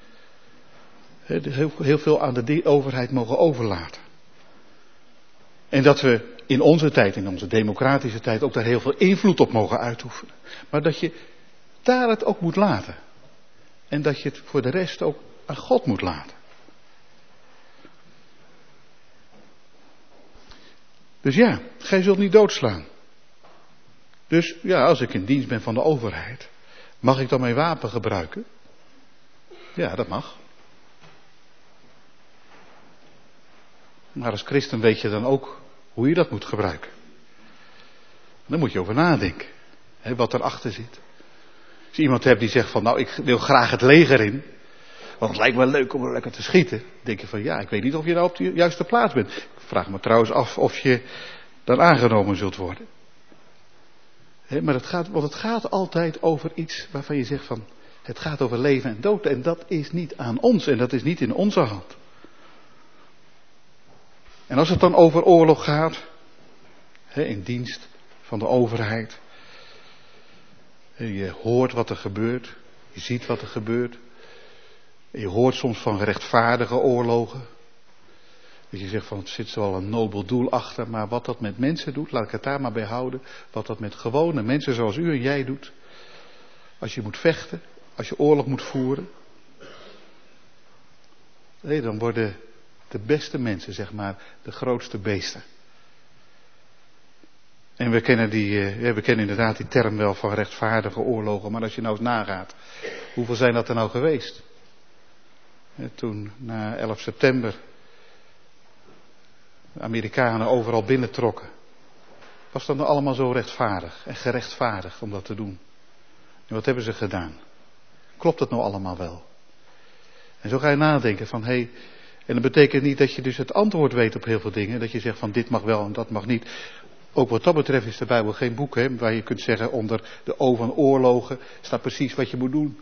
Heel, heel veel aan de overheid mogen overlaten. En dat we in onze tijd, in onze democratische tijd, ook daar heel veel invloed op mogen uitoefenen. Maar dat je daar het ook moet laten. En dat je het voor de rest ook aan God moet laten. Dus ja, gij zult niet doodslaan. Dus ja, als ik in dienst ben van de overheid, mag ik dan mijn wapen gebruiken? Ja, dat mag. Maar als christen weet je dan ook hoe je dat moet gebruiken. Daar moet je over nadenken. Hè, wat erachter zit. Als je iemand hebt die zegt van nou ik wil graag het leger in. Want het lijkt me leuk om er lekker te schieten. Dan denk je van ja, ik weet niet of je nou op de juiste plaats bent. Ik vraag me trouwens af of je dan aangenomen zult worden. Hè, maar het gaat, want het gaat altijd over iets waarvan je zegt van het gaat over leven en dood. En dat is niet aan ons en dat is niet in onze hand. En als het dan over oorlog gaat, hè, in dienst van de overheid, hè, je hoort wat er gebeurt, je ziet wat er gebeurt, en je hoort soms van rechtvaardige oorlogen, dat je zegt van het zit wel een nobel doel achter, maar wat dat met mensen doet, laat ik het daar maar bij houden, wat dat met gewone mensen zoals u en jij doet, als je moet vechten, als je oorlog moet voeren, nee, dan worden de beste mensen, zeg maar, de grootste beesten. En we kennen, die, ja, we kennen inderdaad die term wel van rechtvaardige oorlogen. Maar als je nou eens nagaat, hoeveel zijn dat er nou geweest? Toen na elf september de Amerikanen overal binnentrokken. Was dat nou allemaal zo rechtvaardig en gerechtvaardigd om dat te doen? En wat hebben ze gedaan? Klopt dat nou allemaal wel? En zo ga je nadenken van, hé, hey, en dat betekent niet dat je dus het antwoord weet op heel veel dingen. Dat je zegt van dit mag wel en dat mag niet. Ook wat dat betreft is de Bijbel geen boek, hè, waar je kunt zeggen onder de O van oorlogen staat precies wat je moet doen.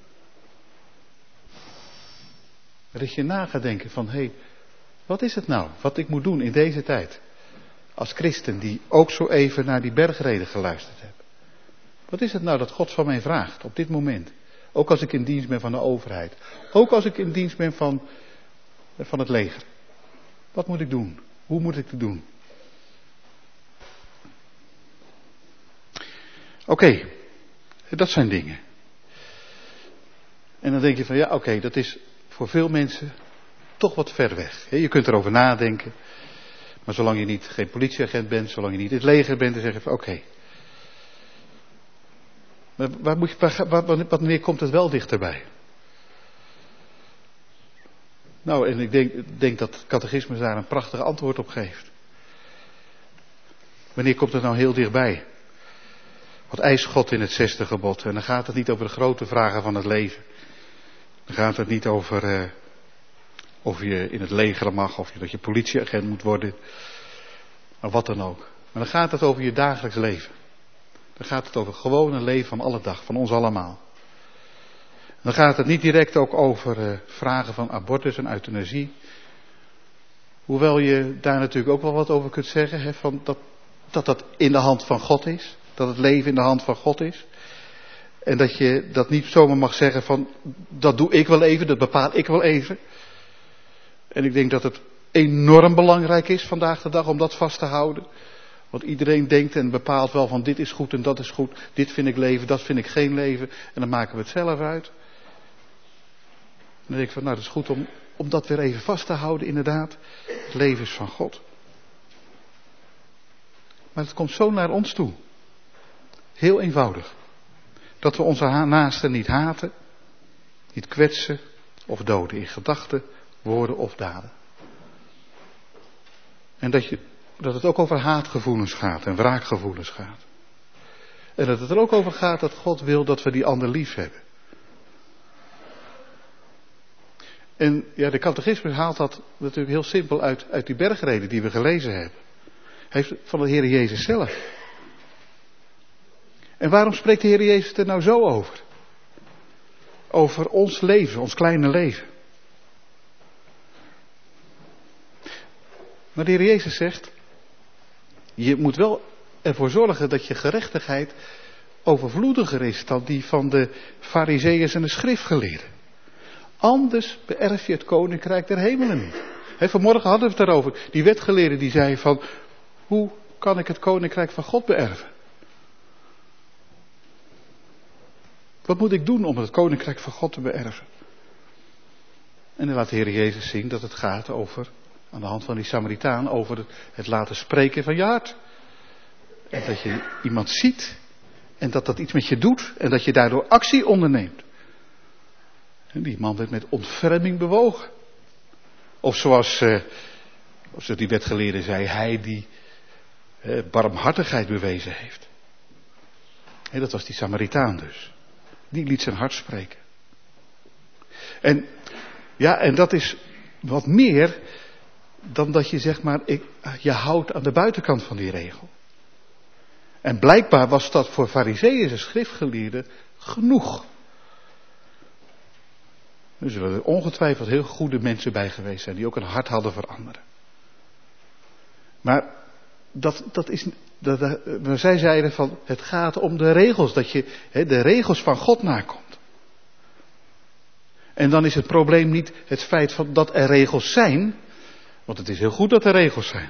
Maar dat je na gaat denken van, hé, hey, wat is het nou wat ik moet doen in deze tijd? Als christen die ook zo even naar die bergreden geluisterd heb. Wat is het nou dat God van mij vraagt op dit moment? Ook als ik in dienst ben van de overheid. Ook als ik in dienst ben van, van het leger. Wat moet ik doen? Hoe moet ik het doen? Oké, okay, dat zijn dingen. En dan denk je van ja, oké, okay, dat is voor veel mensen toch wat ver weg. Je kunt erover nadenken. Maar zolang je niet geen politieagent bent, zolang je niet in het leger bent, dan zeg je van oké. Okay. Maar waar moet je, waar, waar, wanneer komt het wel dichterbij? Nou, en ik denk, denk dat het catechisme daar een prachtig antwoord op geeft. Wanneer komt het nou heel dichtbij? Wat eist God in het zesde gebod? En dan gaat het niet over de grote vragen van het leven. Dan gaat het niet over uh, of je in het leger mag, of je, dat je politieagent moet worden. Maar wat dan ook. Maar dan gaat het over je dagelijks leven. Dan gaat het over het gewone leven van alle dag, van ons allemaal. Dan gaat het niet direct ook over uh, vragen van abortus en euthanasie. Hoewel je daar natuurlijk ook wel wat over kunt zeggen, hè, van dat, dat dat in de hand van God is. Dat het leven in de hand van God is. En dat je dat niet zomaar mag zeggen van, dat doe ik wel even, dat bepaal ik wel even. En ik denk dat het enorm belangrijk is vandaag de dag om dat vast te houden. Want iedereen denkt en bepaalt wel van dit is goed en dat is goed. Dit vind ik leven, dat vind ik geen leven. En dan maken we het zelf uit. En dan denk ik van nou dat is goed om, om dat weer even vast te houden inderdaad. Het leven is van God. Maar het komt zo naar ons toe. Heel eenvoudig. Dat we onze naasten niet haten, niet kwetsen of doden in gedachten, woorden of daden. En dat, je, dat het ook over haatgevoelens gaat en wraakgevoelens gaat. En dat het er ook over gaat dat God wil dat we die ander lief hebben. En ja, de catechisme haalt dat natuurlijk heel simpel uit, uit die bergreden die we gelezen hebben. Hij heeft van de Heer Jezus zelf. En waarom spreekt de Heer Jezus er nou zo over? Over ons leven, ons kleine leven. Maar de Heer Jezus zegt, je moet wel ervoor zorgen dat je gerechtigheid overvloediger is dan die van de Farizeeërs en de schriftgeleerden. Anders beërf je het koninkrijk der hemelen niet. He, vanmorgen hadden we het daarover. Die wetgeleerde die zei van, hoe kan ik het koninkrijk van God beërven? Wat moet ik doen om het koninkrijk van God te beërven? En dan laat de Heer Jezus zien dat het gaat over, aan de hand van die Samaritaan, over het, het laten spreken van je hart. En dat je iemand ziet en dat dat iets met je doet en dat je daardoor actie onderneemt. En die man werd met ontferming bewogen. Of zoals, uh, of die wetgeleerde zei, hij die uh, barmhartigheid bewezen heeft. En dat was die Samaritaan dus. Die liet zijn hart spreken. En ja, en dat is wat meer dan dat je zeg maar, ik, je houdt aan de buitenkant van die regel. En blijkbaar was dat voor Farizeeën en schriftgeleerden genoeg. Er zullen er ongetwijfeld heel goede mensen bij geweest zijn die ook een hart hadden voor anderen. Maar dat, dat is, dat, dat, zij zeiden van het gaat om de regels, dat je he, de regels van God nakomt. En dan is het probleem niet het feit van dat er regels zijn, want het is heel goed dat er regels zijn.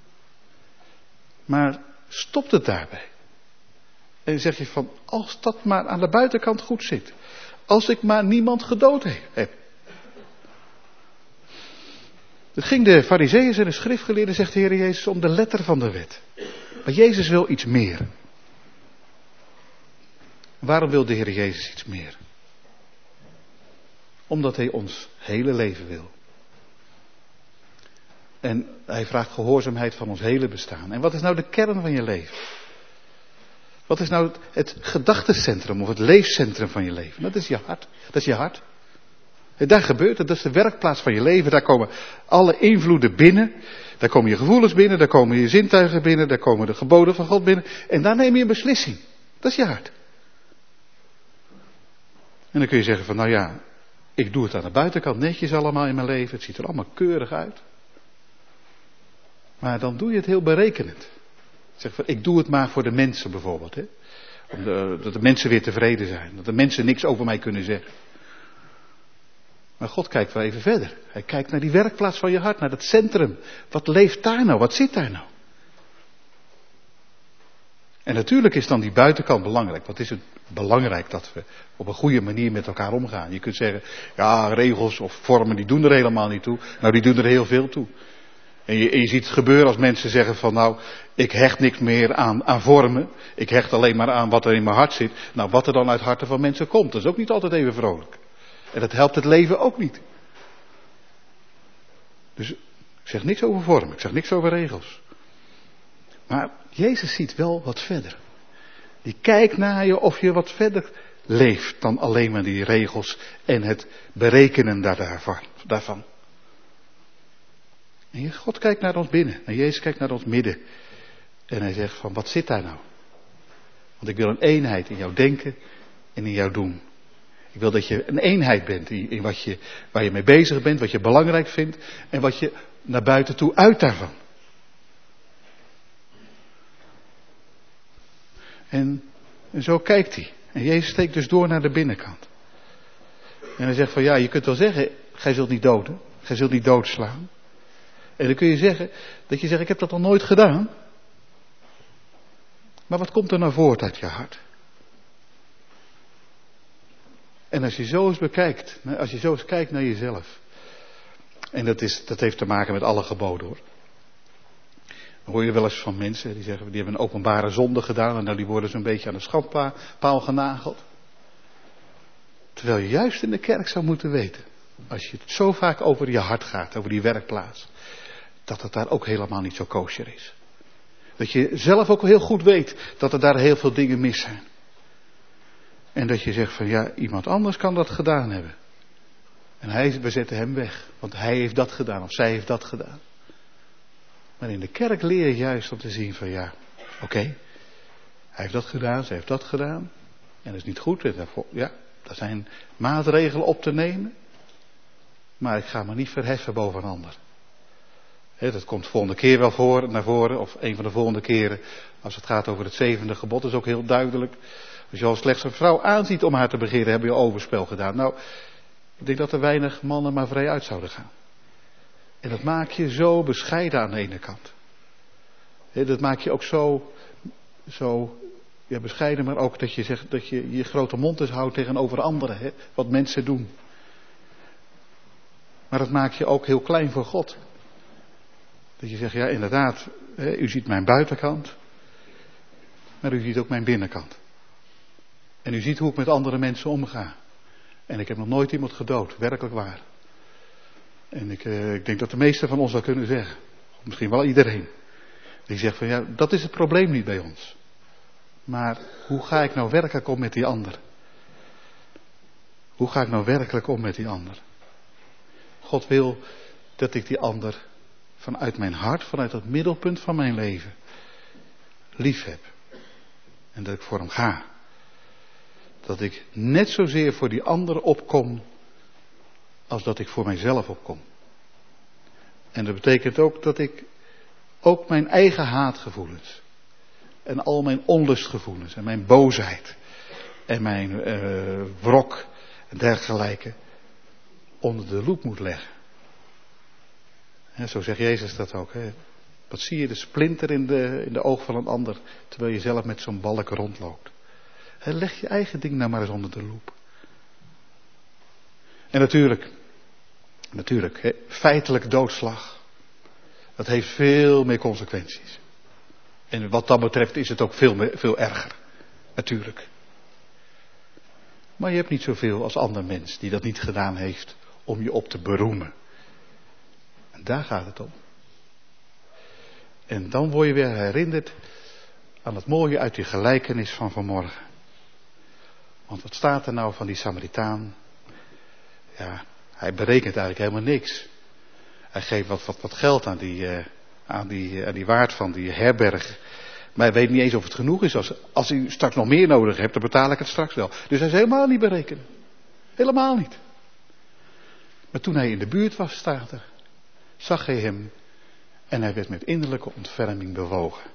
Maar stopt het daarbij? En zeg je van als dat maar aan de buitenkant goed zit. Als ik maar niemand gedood heb. Het ging de Farizeeën en de schriftgeleerden, zegt de Heer Jezus, om de letter van de wet. Maar Jezus wil iets meer. Waarom wil de Heer Jezus iets meer? Omdat Hij ons hele leven wil. En Hij vraagt gehoorzaamheid van ons hele bestaan. En wat is nou de kern van je leven? Wat is nou het, het gedachtencentrum of het leefcentrum van je leven? Dat is je hart. Dat is je hart. En daar gebeurt het, dat is de werkplaats van je leven. Daar komen alle invloeden binnen. Daar komen je gevoelens binnen, daar komen je zintuigen binnen, daar komen de geboden van God binnen. En daar neem je een beslissing. Dat is je hart. En dan kun je zeggen van, nou ja, ik doe het aan de buitenkant netjes allemaal in mijn leven. Het ziet er allemaal keurig uit. Maar dan doe je het heel berekenend. Zeg van, ik doe het maar voor de mensen bijvoorbeeld. Hè? Om de, dat de mensen weer tevreden zijn. Dat de mensen niks over mij kunnen zeggen. Maar God kijkt wel even verder. Hij kijkt naar die werkplaats van je hart, naar dat centrum. Wat leeft daar nou? Wat zit daar nou? En natuurlijk is dan die buitenkant belangrijk. Wat is het belangrijk dat we op een goede manier met elkaar omgaan. Je kunt zeggen, ja, regels of vormen die doen er helemaal niet toe. Nou, die doen er heel veel toe. En je, en je ziet het gebeuren als mensen zeggen van, nou, ik hecht niks meer aan, aan vormen. Ik hecht alleen maar aan wat er in mijn hart zit. Nou, wat er dan uit harten van mensen komt, dat is ook niet altijd even vrolijk. En dat helpt het leven ook niet. Dus ik zeg niks over vormen, ik zeg niks over regels. Maar Jezus ziet wel wat verder. Die kijkt naar je of je wat verder leeft dan alleen maar die regels en het berekenen daarvan. En God kijkt naar ons binnen. En Jezus kijkt naar ons midden. En hij zegt van, wat zit daar nou? Want ik wil een eenheid in jouw denken en in jouw doen. Ik wil dat je een eenheid bent in wat je, waar je mee bezig bent, wat je belangrijk vindt en wat je naar buiten toe uit daarvan. En, en zo kijkt hij. En Jezus steekt dus door naar de binnenkant. En hij zegt van, ja, je kunt wel zeggen, gij zult niet doden, gij zult niet doodslaan. En dan kun je zeggen, dat je zegt, ik heb dat al nooit gedaan. Maar wat komt er nou voort uit je hart? En als je zo eens bekijkt, als je zo eens kijkt naar jezelf. En dat, is, dat heeft te maken met alle geboden hoor. Dan hoor je wel eens van mensen die zeggen, die hebben een openbare zonde gedaan. En nou die worden zo'n beetje aan de schandpaal genageld. Terwijl je juist in de kerk zou moeten weten. Als je het zo vaak over je hart gaat, over die werkplaats. Dat het daar ook helemaal niet zo kosher is. Dat je zelf ook heel goed weet dat er daar heel veel dingen mis zijn. En dat je zegt van ja, iemand anders kan dat gedaan hebben. En hij, we zetten hem weg. Want hij heeft dat gedaan of zij heeft dat gedaan. Maar in de kerk leer je juist om te zien van ja, oké. Okay, hij heeft dat gedaan, zij heeft dat gedaan. En dat is niet goed. En daarvoor, ja, daar zijn maatregelen op te nemen. Maar ik ga me niet verheffen boven een ander. He, dat komt de volgende keer wel voor, naar voren. Of een van de volgende keren. Als het gaat over het zevende gebod. Dat is ook heel duidelijk. Als je al slechts een vrouw aanziet om haar te begeren, heb je overspel gedaan. Nou, ik denk dat er weinig mannen maar vrij uit zouden gaan. En dat maakt je zo bescheiden aan de ene kant. He, dat maakt je ook zo, zo ja, bescheiden, maar ook dat je zegt dat je je grote mond dus houdt tegenover anderen. He, wat mensen doen. Maar dat maakt je ook heel klein voor God. Dat je zegt, ja inderdaad, he, u ziet mijn buitenkant. Maar u ziet ook mijn binnenkant. En u ziet hoe ik met andere mensen omga. En ik heb nog nooit iemand gedood, werkelijk waar. En ik, eh, ik denk dat de meesten van ons wel kunnen zeggen. Of misschien wel iedereen. Die zegt van ja, dat is het probleem niet bij ons. Maar hoe ga ik nou werkelijk om met die ander? Hoe ga ik nou werkelijk om met die ander? God wil dat ik die ander vanuit mijn hart, vanuit het middelpunt van mijn leven, lief heb. En dat ik voor hem ga. Dat ik net zozeer voor die ander opkom als dat ik voor mijzelf opkom. En dat betekent ook dat ik ook mijn eigen haatgevoelens en al mijn onlustgevoelens en mijn boosheid en mijn uh, wrok en dergelijke onder de loep moet leggen. En zo zegt Jezus dat ook. Hè. Wat zie je de splinter in de, in de oog van een ander terwijl je zelf met zo'n balk rondloopt. He, leg je eigen ding nou maar eens onder de loep. En natuurlijk, natuurlijk, he, feitelijk doodslag. Dat heeft veel meer consequenties. En wat dat betreft is het ook veel, meer, veel erger. Natuurlijk. Maar je hebt niet zoveel als ander mens die dat niet gedaan heeft om je op te beroemen. En daar gaat het om. En dan word je weer herinnerd aan het mooie uit die gelijkenis van vanmorgen. Want wat staat er nou van die Samaritaan? Ja, Hij berekent eigenlijk helemaal niks. Hij geeft wat, wat, wat geld aan die, uh, aan, die, aan die waard van die herberg. Maar hij weet niet eens of het genoeg is. Als, als u straks nog meer nodig hebt, dan betaal ik het straks wel. Dus hij is helemaal niet berekenen. Helemaal niet. Maar toen hij in de buurt was, staat er, zag hij hem en hij werd met innerlijke ontferming bewogen.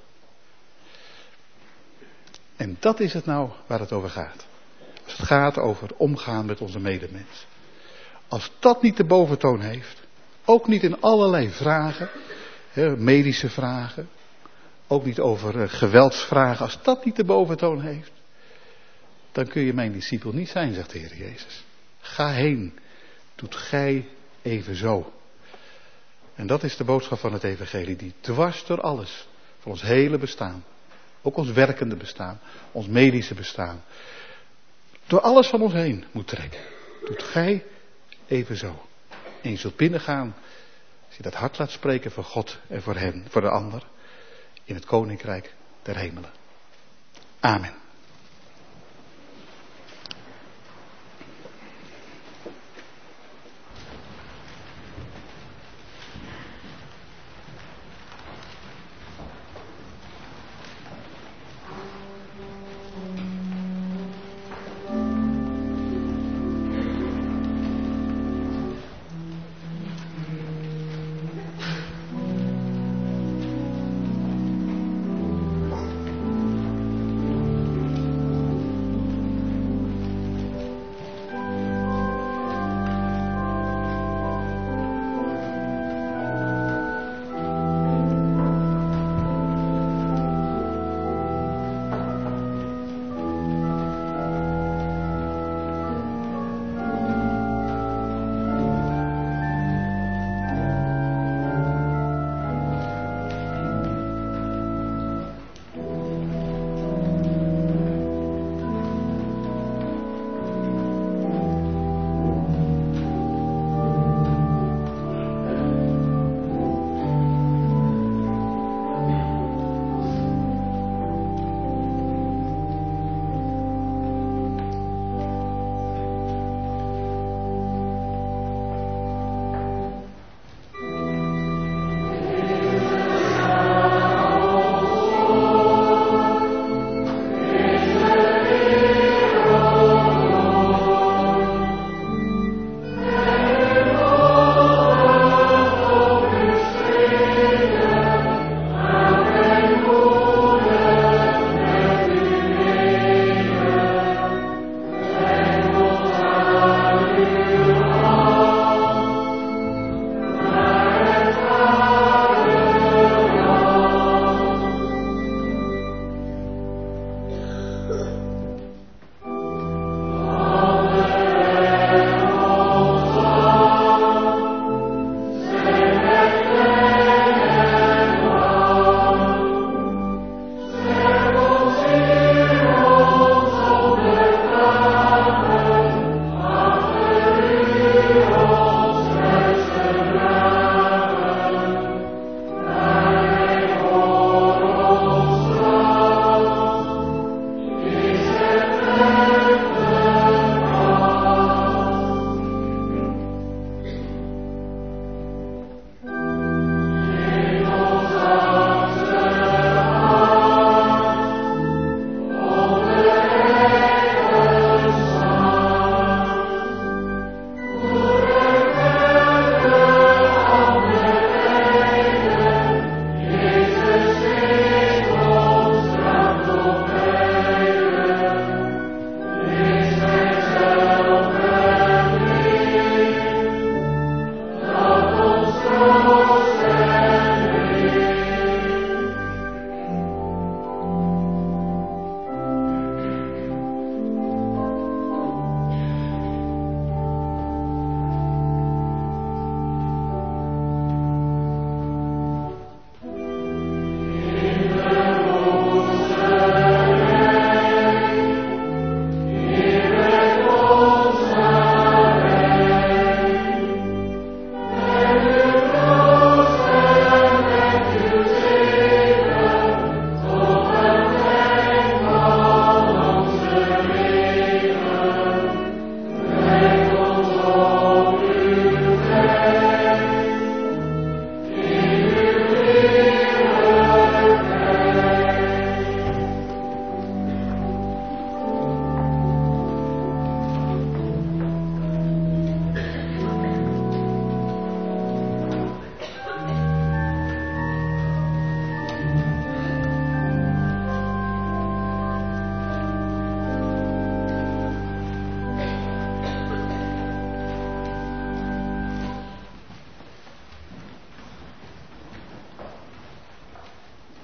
En dat is het nou waar het over gaat. Als het gaat over omgaan met onze medemens. Als dat niet de boventoon heeft, ook niet in allerlei vragen, medische vragen, ook niet over geweldsvragen, als dat niet de boventoon heeft, dan kun je mijn discipel niet zijn, zegt de Heer Jezus. Ga heen, doet gij evenzo. En dat is de boodschap van het evangelie, die dwars door alles, van ons hele bestaan, ook ons werkende bestaan, ons medische bestaan, door alles van ons heen moet trekken. Doet gij evenzo. En je zult binnengaan, als je dat hart laat spreken voor God en voor hen, voor de ander, in het koninkrijk der hemelen. Amen.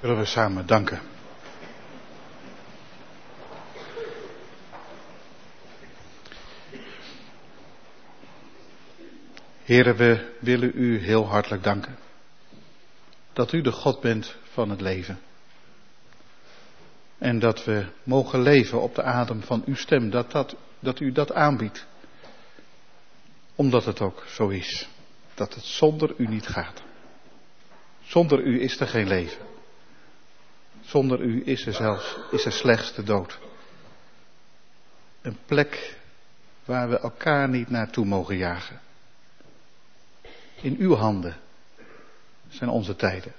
Zullen we samen danken. Heren, we willen u heel hartelijk danken. Dat u de God bent van het leven. En dat we mogen leven op de adem van uw stem. Dat, dat, dat u dat aanbiedt. Omdat het ook zo is. Dat het zonder u niet gaat. Zonder u is er geen leven. Zonder u is er zelfs, is er slechts de dood. Een plek waar we elkaar niet naartoe mogen jagen. In uw handen zijn onze tijden.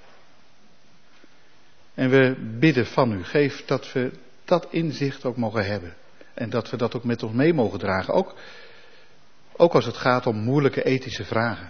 En we bidden van u, geef dat we dat inzicht ook mogen hebben. En dat we dat ook met ons mee mogen dragen. Ook, ook als het gaat om moeilijke ethische vragen.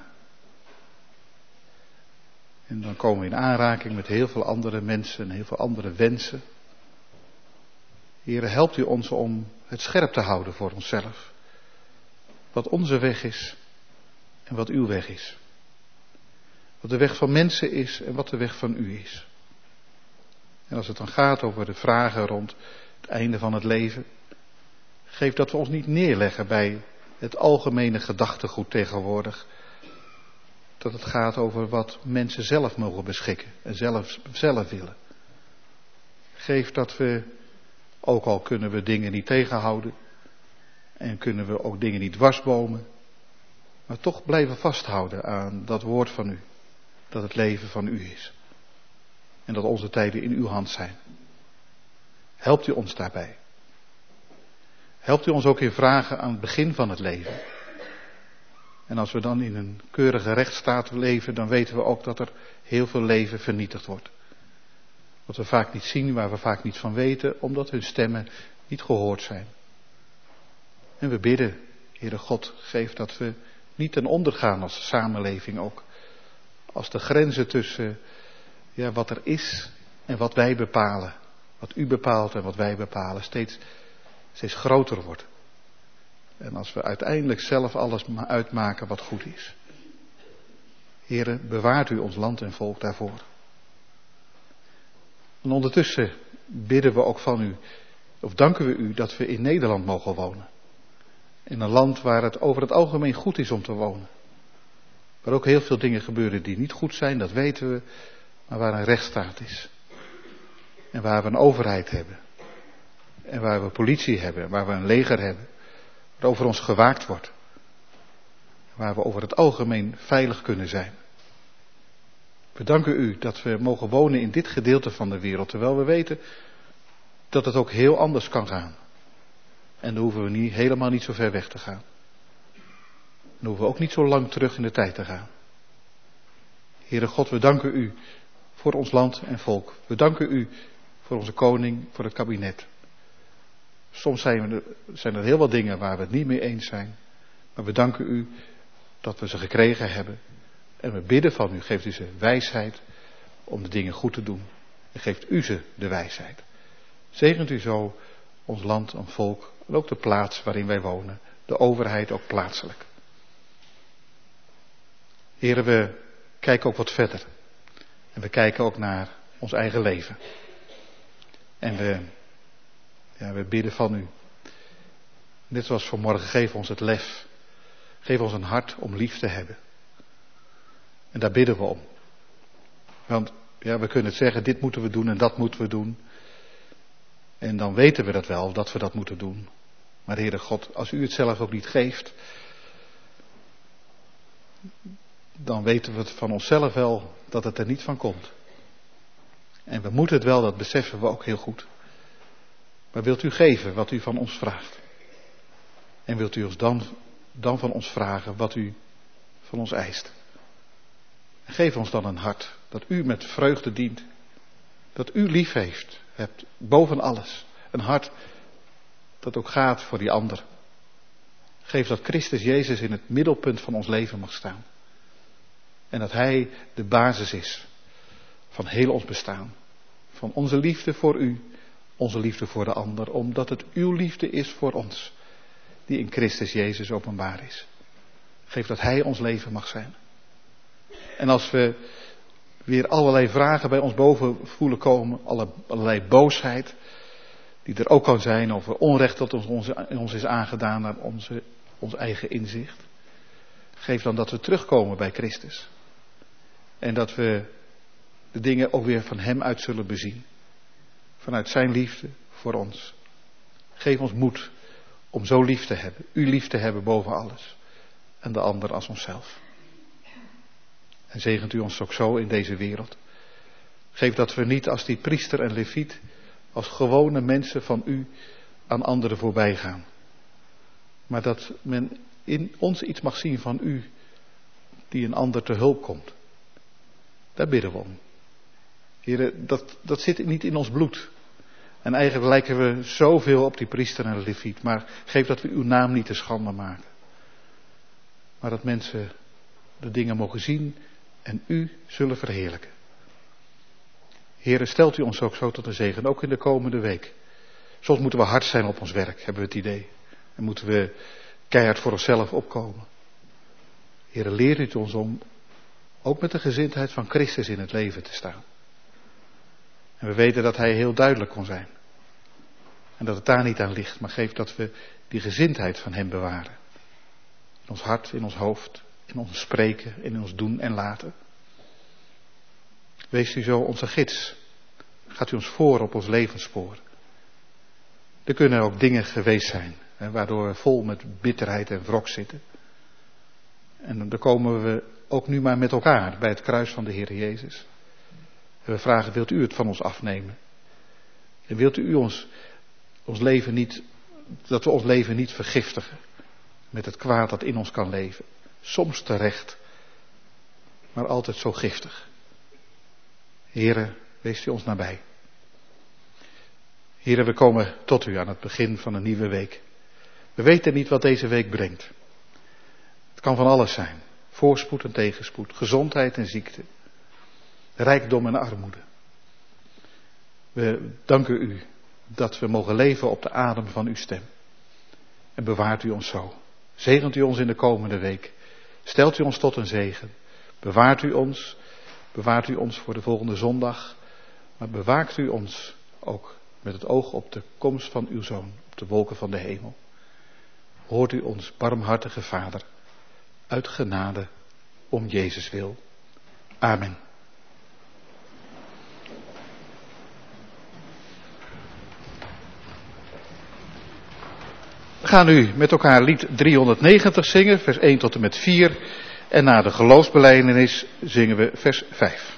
En dan komen we in aanraking met heel veel andere mensen en heel veel andere wensen. Heere, helpt u ons om het scherp te houden voor onszelf. Wat onze weg is en wat uw weg is. Wat de weg van mensen is en wat de weg van u is. En als het dan gaat over de vragen rond het einde van het leven. Geef dat we ons niet neerleggen bij het algemene gedachtegoed tegenwoordig. Dat het gaat over wat mensen zelf mogen beschikken en zelf, zelf willen. Geef dat we, ook al kunnen we dingen niet tegenhouden. En kunnen we ook dingen niet dwarsbomen. Maar toch blijven vasthouden aan dat woord van u. Dat het leven van u is. En dat onze tijden in uw hand zijn. Helpt u ons daarbij. Helpt u ons ook in vragen aan het begin van het leven. En als we dan in een keurige rechtsstaat leven, dan weten we ook dat er heel veel leven vernietigd wordt. Wat we vaak niet zien, waar we vaak niet van weten, omdat hun stemmen niet gehoord zijn. En we bidden, Heere God, geef dat we niet ten onder gaan als samenleving ook. Als de grenzen tussen ja, wat er is en wat wij bepalen, wat u bepaalt en wat wij bepalen, steeds, steeds groter wordt. En als we uiteindelijk zelf alles maar uitmaken wat goed is. Heere, bewaart u ons land en volk daarvoor. En ondertussen bidden we ook van u, of danken we u dat we in Nederland mogen wonen. In een land waar het over het algemeen goed is om te wonen. Waar ook heel veel dingen gebeuren die niet goed zijn, dat weten we. Maar waar een rechtsstaat is. En waar we een overheid hebben. En waar we politie hebben. Waar we een leger hebben. Waar over ons gewaakt wordt. Waar we over het algemeen veilig kunnen zijn. We danken u dat we mogen wonen in dit gedeelte van de wereld. Terwijl we weten dat het ook heel anders kan gaan. En dan hoeven we niet, helemaal niet zo ver weg te gaan. Dan hoeven we ook niet zo lang terug in de tijd te gaan. Heere God, we danken u voor ons land en volk. We danken u voor onze koning, voor het kabinet. Soms zijn, we er, zijn er heel wat dingen waar we het niet mee eens zijn. Maar we danken u dat we ze gekregen hebben. En we bidden van u, geeft u ze wijsheid om de dingen goed te doen. En geeft u ze de wijsheid. Zegent u zo ons land en volk en ook de plaats waarin wij wonen. De overheid ook plaatselijk. Heren, we kijken ook wat verder. En we kijken ook naar ons eigen leven. En we, ja, we bidden van u. Net zoals vanmorgen, geef ons het lef. Geef ons een hart om lief te hebben. En daar bidden we om. Want ja, we kunnen het zeggen, dit moeten we doen en dat moeten we doen. En dan weten we dat wel, dat we dat moeten doen. Maar Heere God, als u het zelf ook niet geeft, dan weten we het van onszelf wel dat het er niet van komt. En we moeten het wel, dat beseffen we ook heel goed. Maar wilt u geven wat u van ons vraagt? En wilt u ons dan, dan van ons vragen wat u van ons eist? En geef ons dan een hart dat u met vreugde dient. Dat u lief heeft, hebt boven alles. Een hart dat ook gaat voor die ander. Geef dat Christus Jezus in het middelpunt van ons leven mag staan. En dat Hij de basis is van heel ons bestaan. Van onze liefde voor u, onze liefde voor de ander. Omdat het uw liefde is voor ons, die in Christus Jezus openbaar is. Geef dat Hij ons leven mag zijn. En als we weer allerlei vragen bij ons boven voelen komen. Alle, allerlei boosheid. Die er ook kan zijn over onrecht dat ons, ons, ons is aangedaan naar onze, ons eigen inzicht. Geef dan dat we terugkomen bij Christus. En dat we de dingen ook weer van Hem uit zullen bezien. Vanuit Zijn liefde voor ons. Geef ons moed om zo lief te hebben. U lief te hebben boven alles. En de ander als onszelf. En zegent u ons ook zo in deze wereld. Geef dat we niet als die priester en leviet, als gewone mensen van u aan anderen voorbij gaan. Maar dat men in ons iets mag zien van u, die een ander te hulp komt. Daar bidden we om. Heren, dat, dat zit niet in ons bloed. En eigenlijk lijken we zoveel op die priester en leviet. Maar geef dat we uw naam niet te schande maken. Maar dat mensen de dingen mogen zien en u zullen verheerlijken. Heren, stelt u ons ook zo tot een zegen, ook in de komende week. Soms moeten we hard zijn op ons werk, hebben we het idee. En moeten we keihard voor onszelf opkomen. Heren, leer u ons om ook met de gezindheid van Christus in het leven te staan. En we weten dat hij heel duidelijk kon zijn. En dat het daar niet aan ligt, maar geef dat we die gezindheid van hem bewaren. In ons hart, in ons hoofd, in ons spreken, in ons doen en laten. Wees u zo onze gids. Gaat u ons voor op ons levensspoor. Er kunnen ook dingen geweest zijn, hè, waardoor we vol met bitterheid en wrok zitten. En dan komen we ook nu maar met elkaar bij het kruis van de Heer Jezus. En we vragen, wilt u het van ons afnemen? En wilt u ons, ons leven niet, dat we ons leven niet vergiftigen met het kwaad dat in ons kan leven. Soms terecht, maar altijd zo giftig. Heren, wees u ons nabij. Heren, we komen tot u aan het begin van een nieuwe week. We weten niet wat deze week brengt. Het kan van alles zijn. Voorspoed en tegenspoed, gezondheid en ziekte, rijkdom en armoede. We danken u dat we mogen leven op de adem van uw stem. En bewaart u ons zo. Zegent u ons in de komende week. Stelt u ons tot een zegen. Bewaart u ons. Bewaart u ons voor de volgende zondag. Maar bewaakt u ons ook met het oog op de komst van uw Zoon op de wolken van de hemel. Hoort u ons, barmhartige Vader, uit genade om Jezus wil. Amen. We gaan nu met elkaar lied driehonderdnegentig zingen, vers één tot en met vier. En na de geloofsbelijdenis zingen we vers vijf.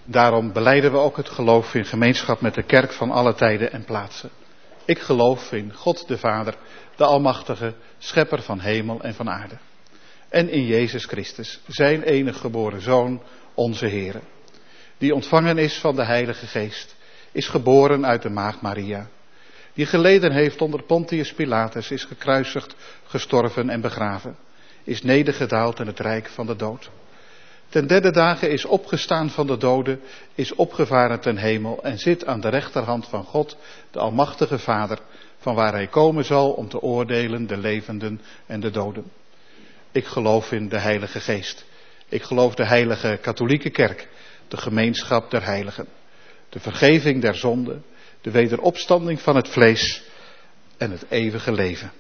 Daarom belijden we ook het geloof in gemeenschap met de kerk van alle tijden en plaatsen. Ik geloof in God de Vader, de Almachtige, schepper van hemel en van aarde. En in Jezus Christus, zijn enige geboren Zoon, onze Heere. Die ontvangen is van de Heilige Geest, is geboren uit de maagd Maria. Die geleden heeft onder Pontius Pilatus, is gekruisigd, gestorven en begraven. Is nedergedaald in het rijk van de dood. Ten derde dagen is opgestaan van de doden, is opgevaren ten hemel en zit aan de rechterhand van God, de Almachtige Vader, van waar hij komen zal om te oordelen de levenden en de doden. Ik geloof in de Heilige Geest. Ik geloof de Heilige Katholieke Kerk, de gemeenschap der heiligen, de vergeving der zonden, de wederopstanding van het vlees en het eeuwige leven.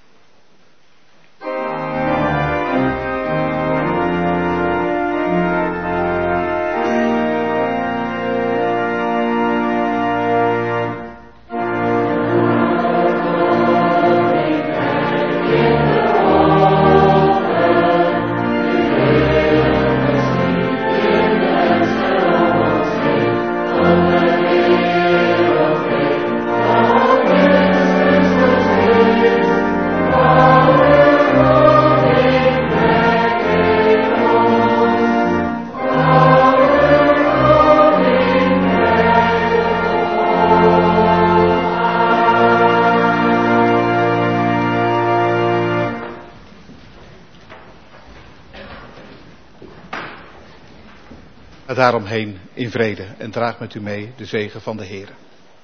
Daaromheen in vrede en draag met u mee de zegen van de Heere.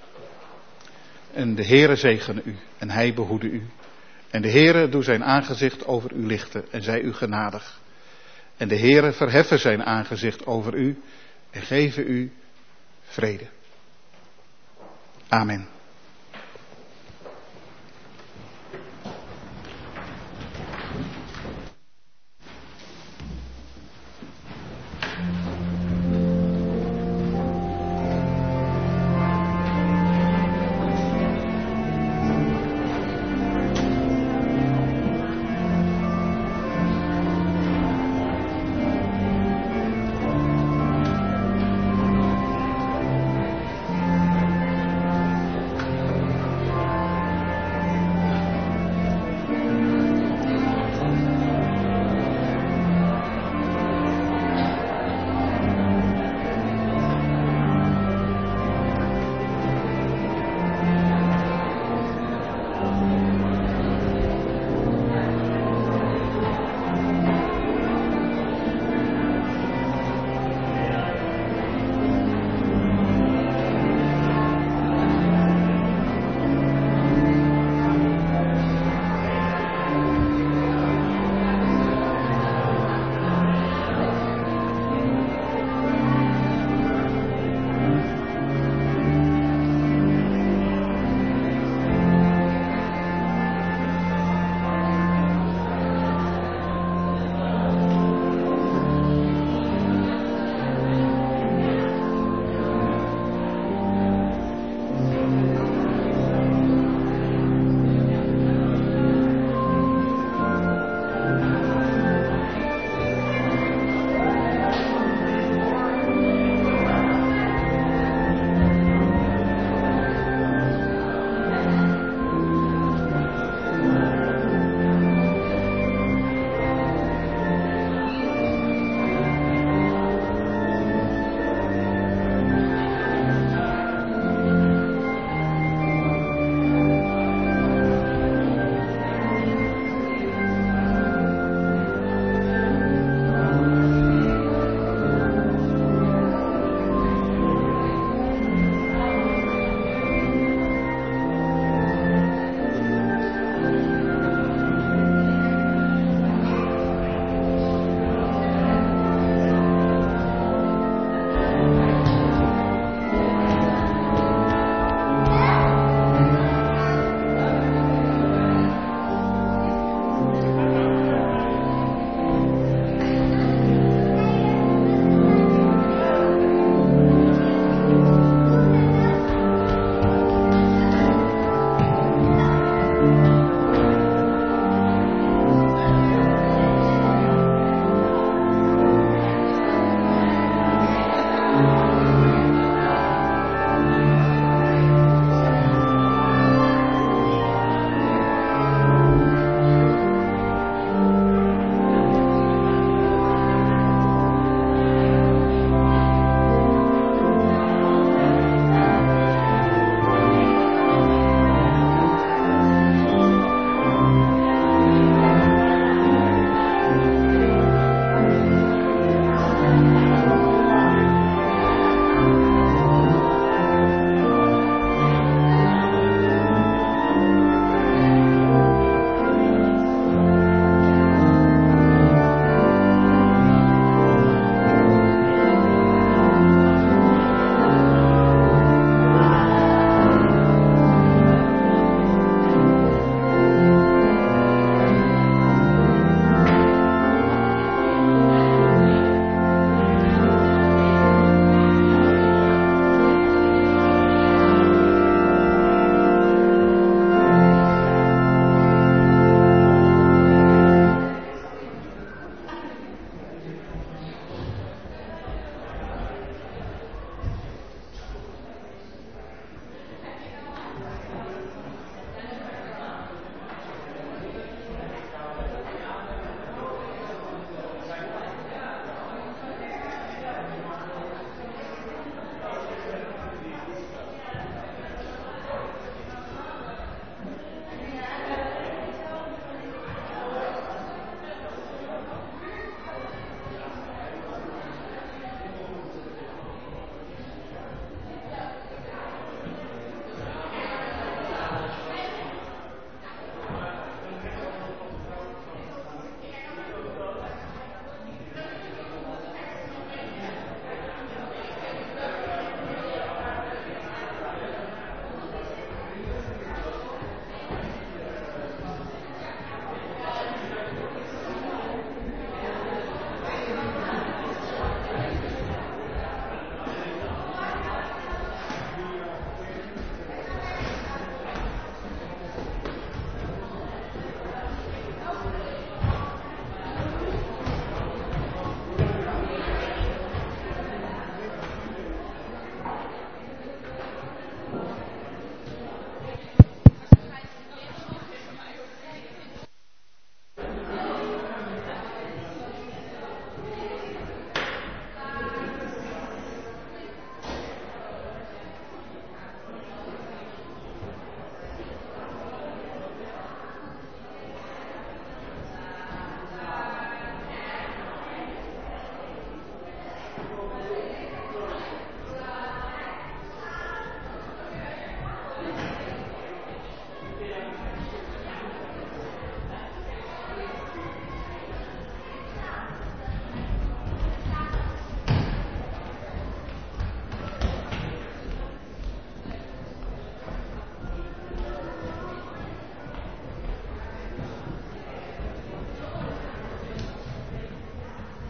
En de Heere zegene u en hij behoede u. En de Heere doe zijn aangezicht over u lichten en zij u genadig. En de Heere verheffen zijn aangezicht over u en geven u vrede. Amen.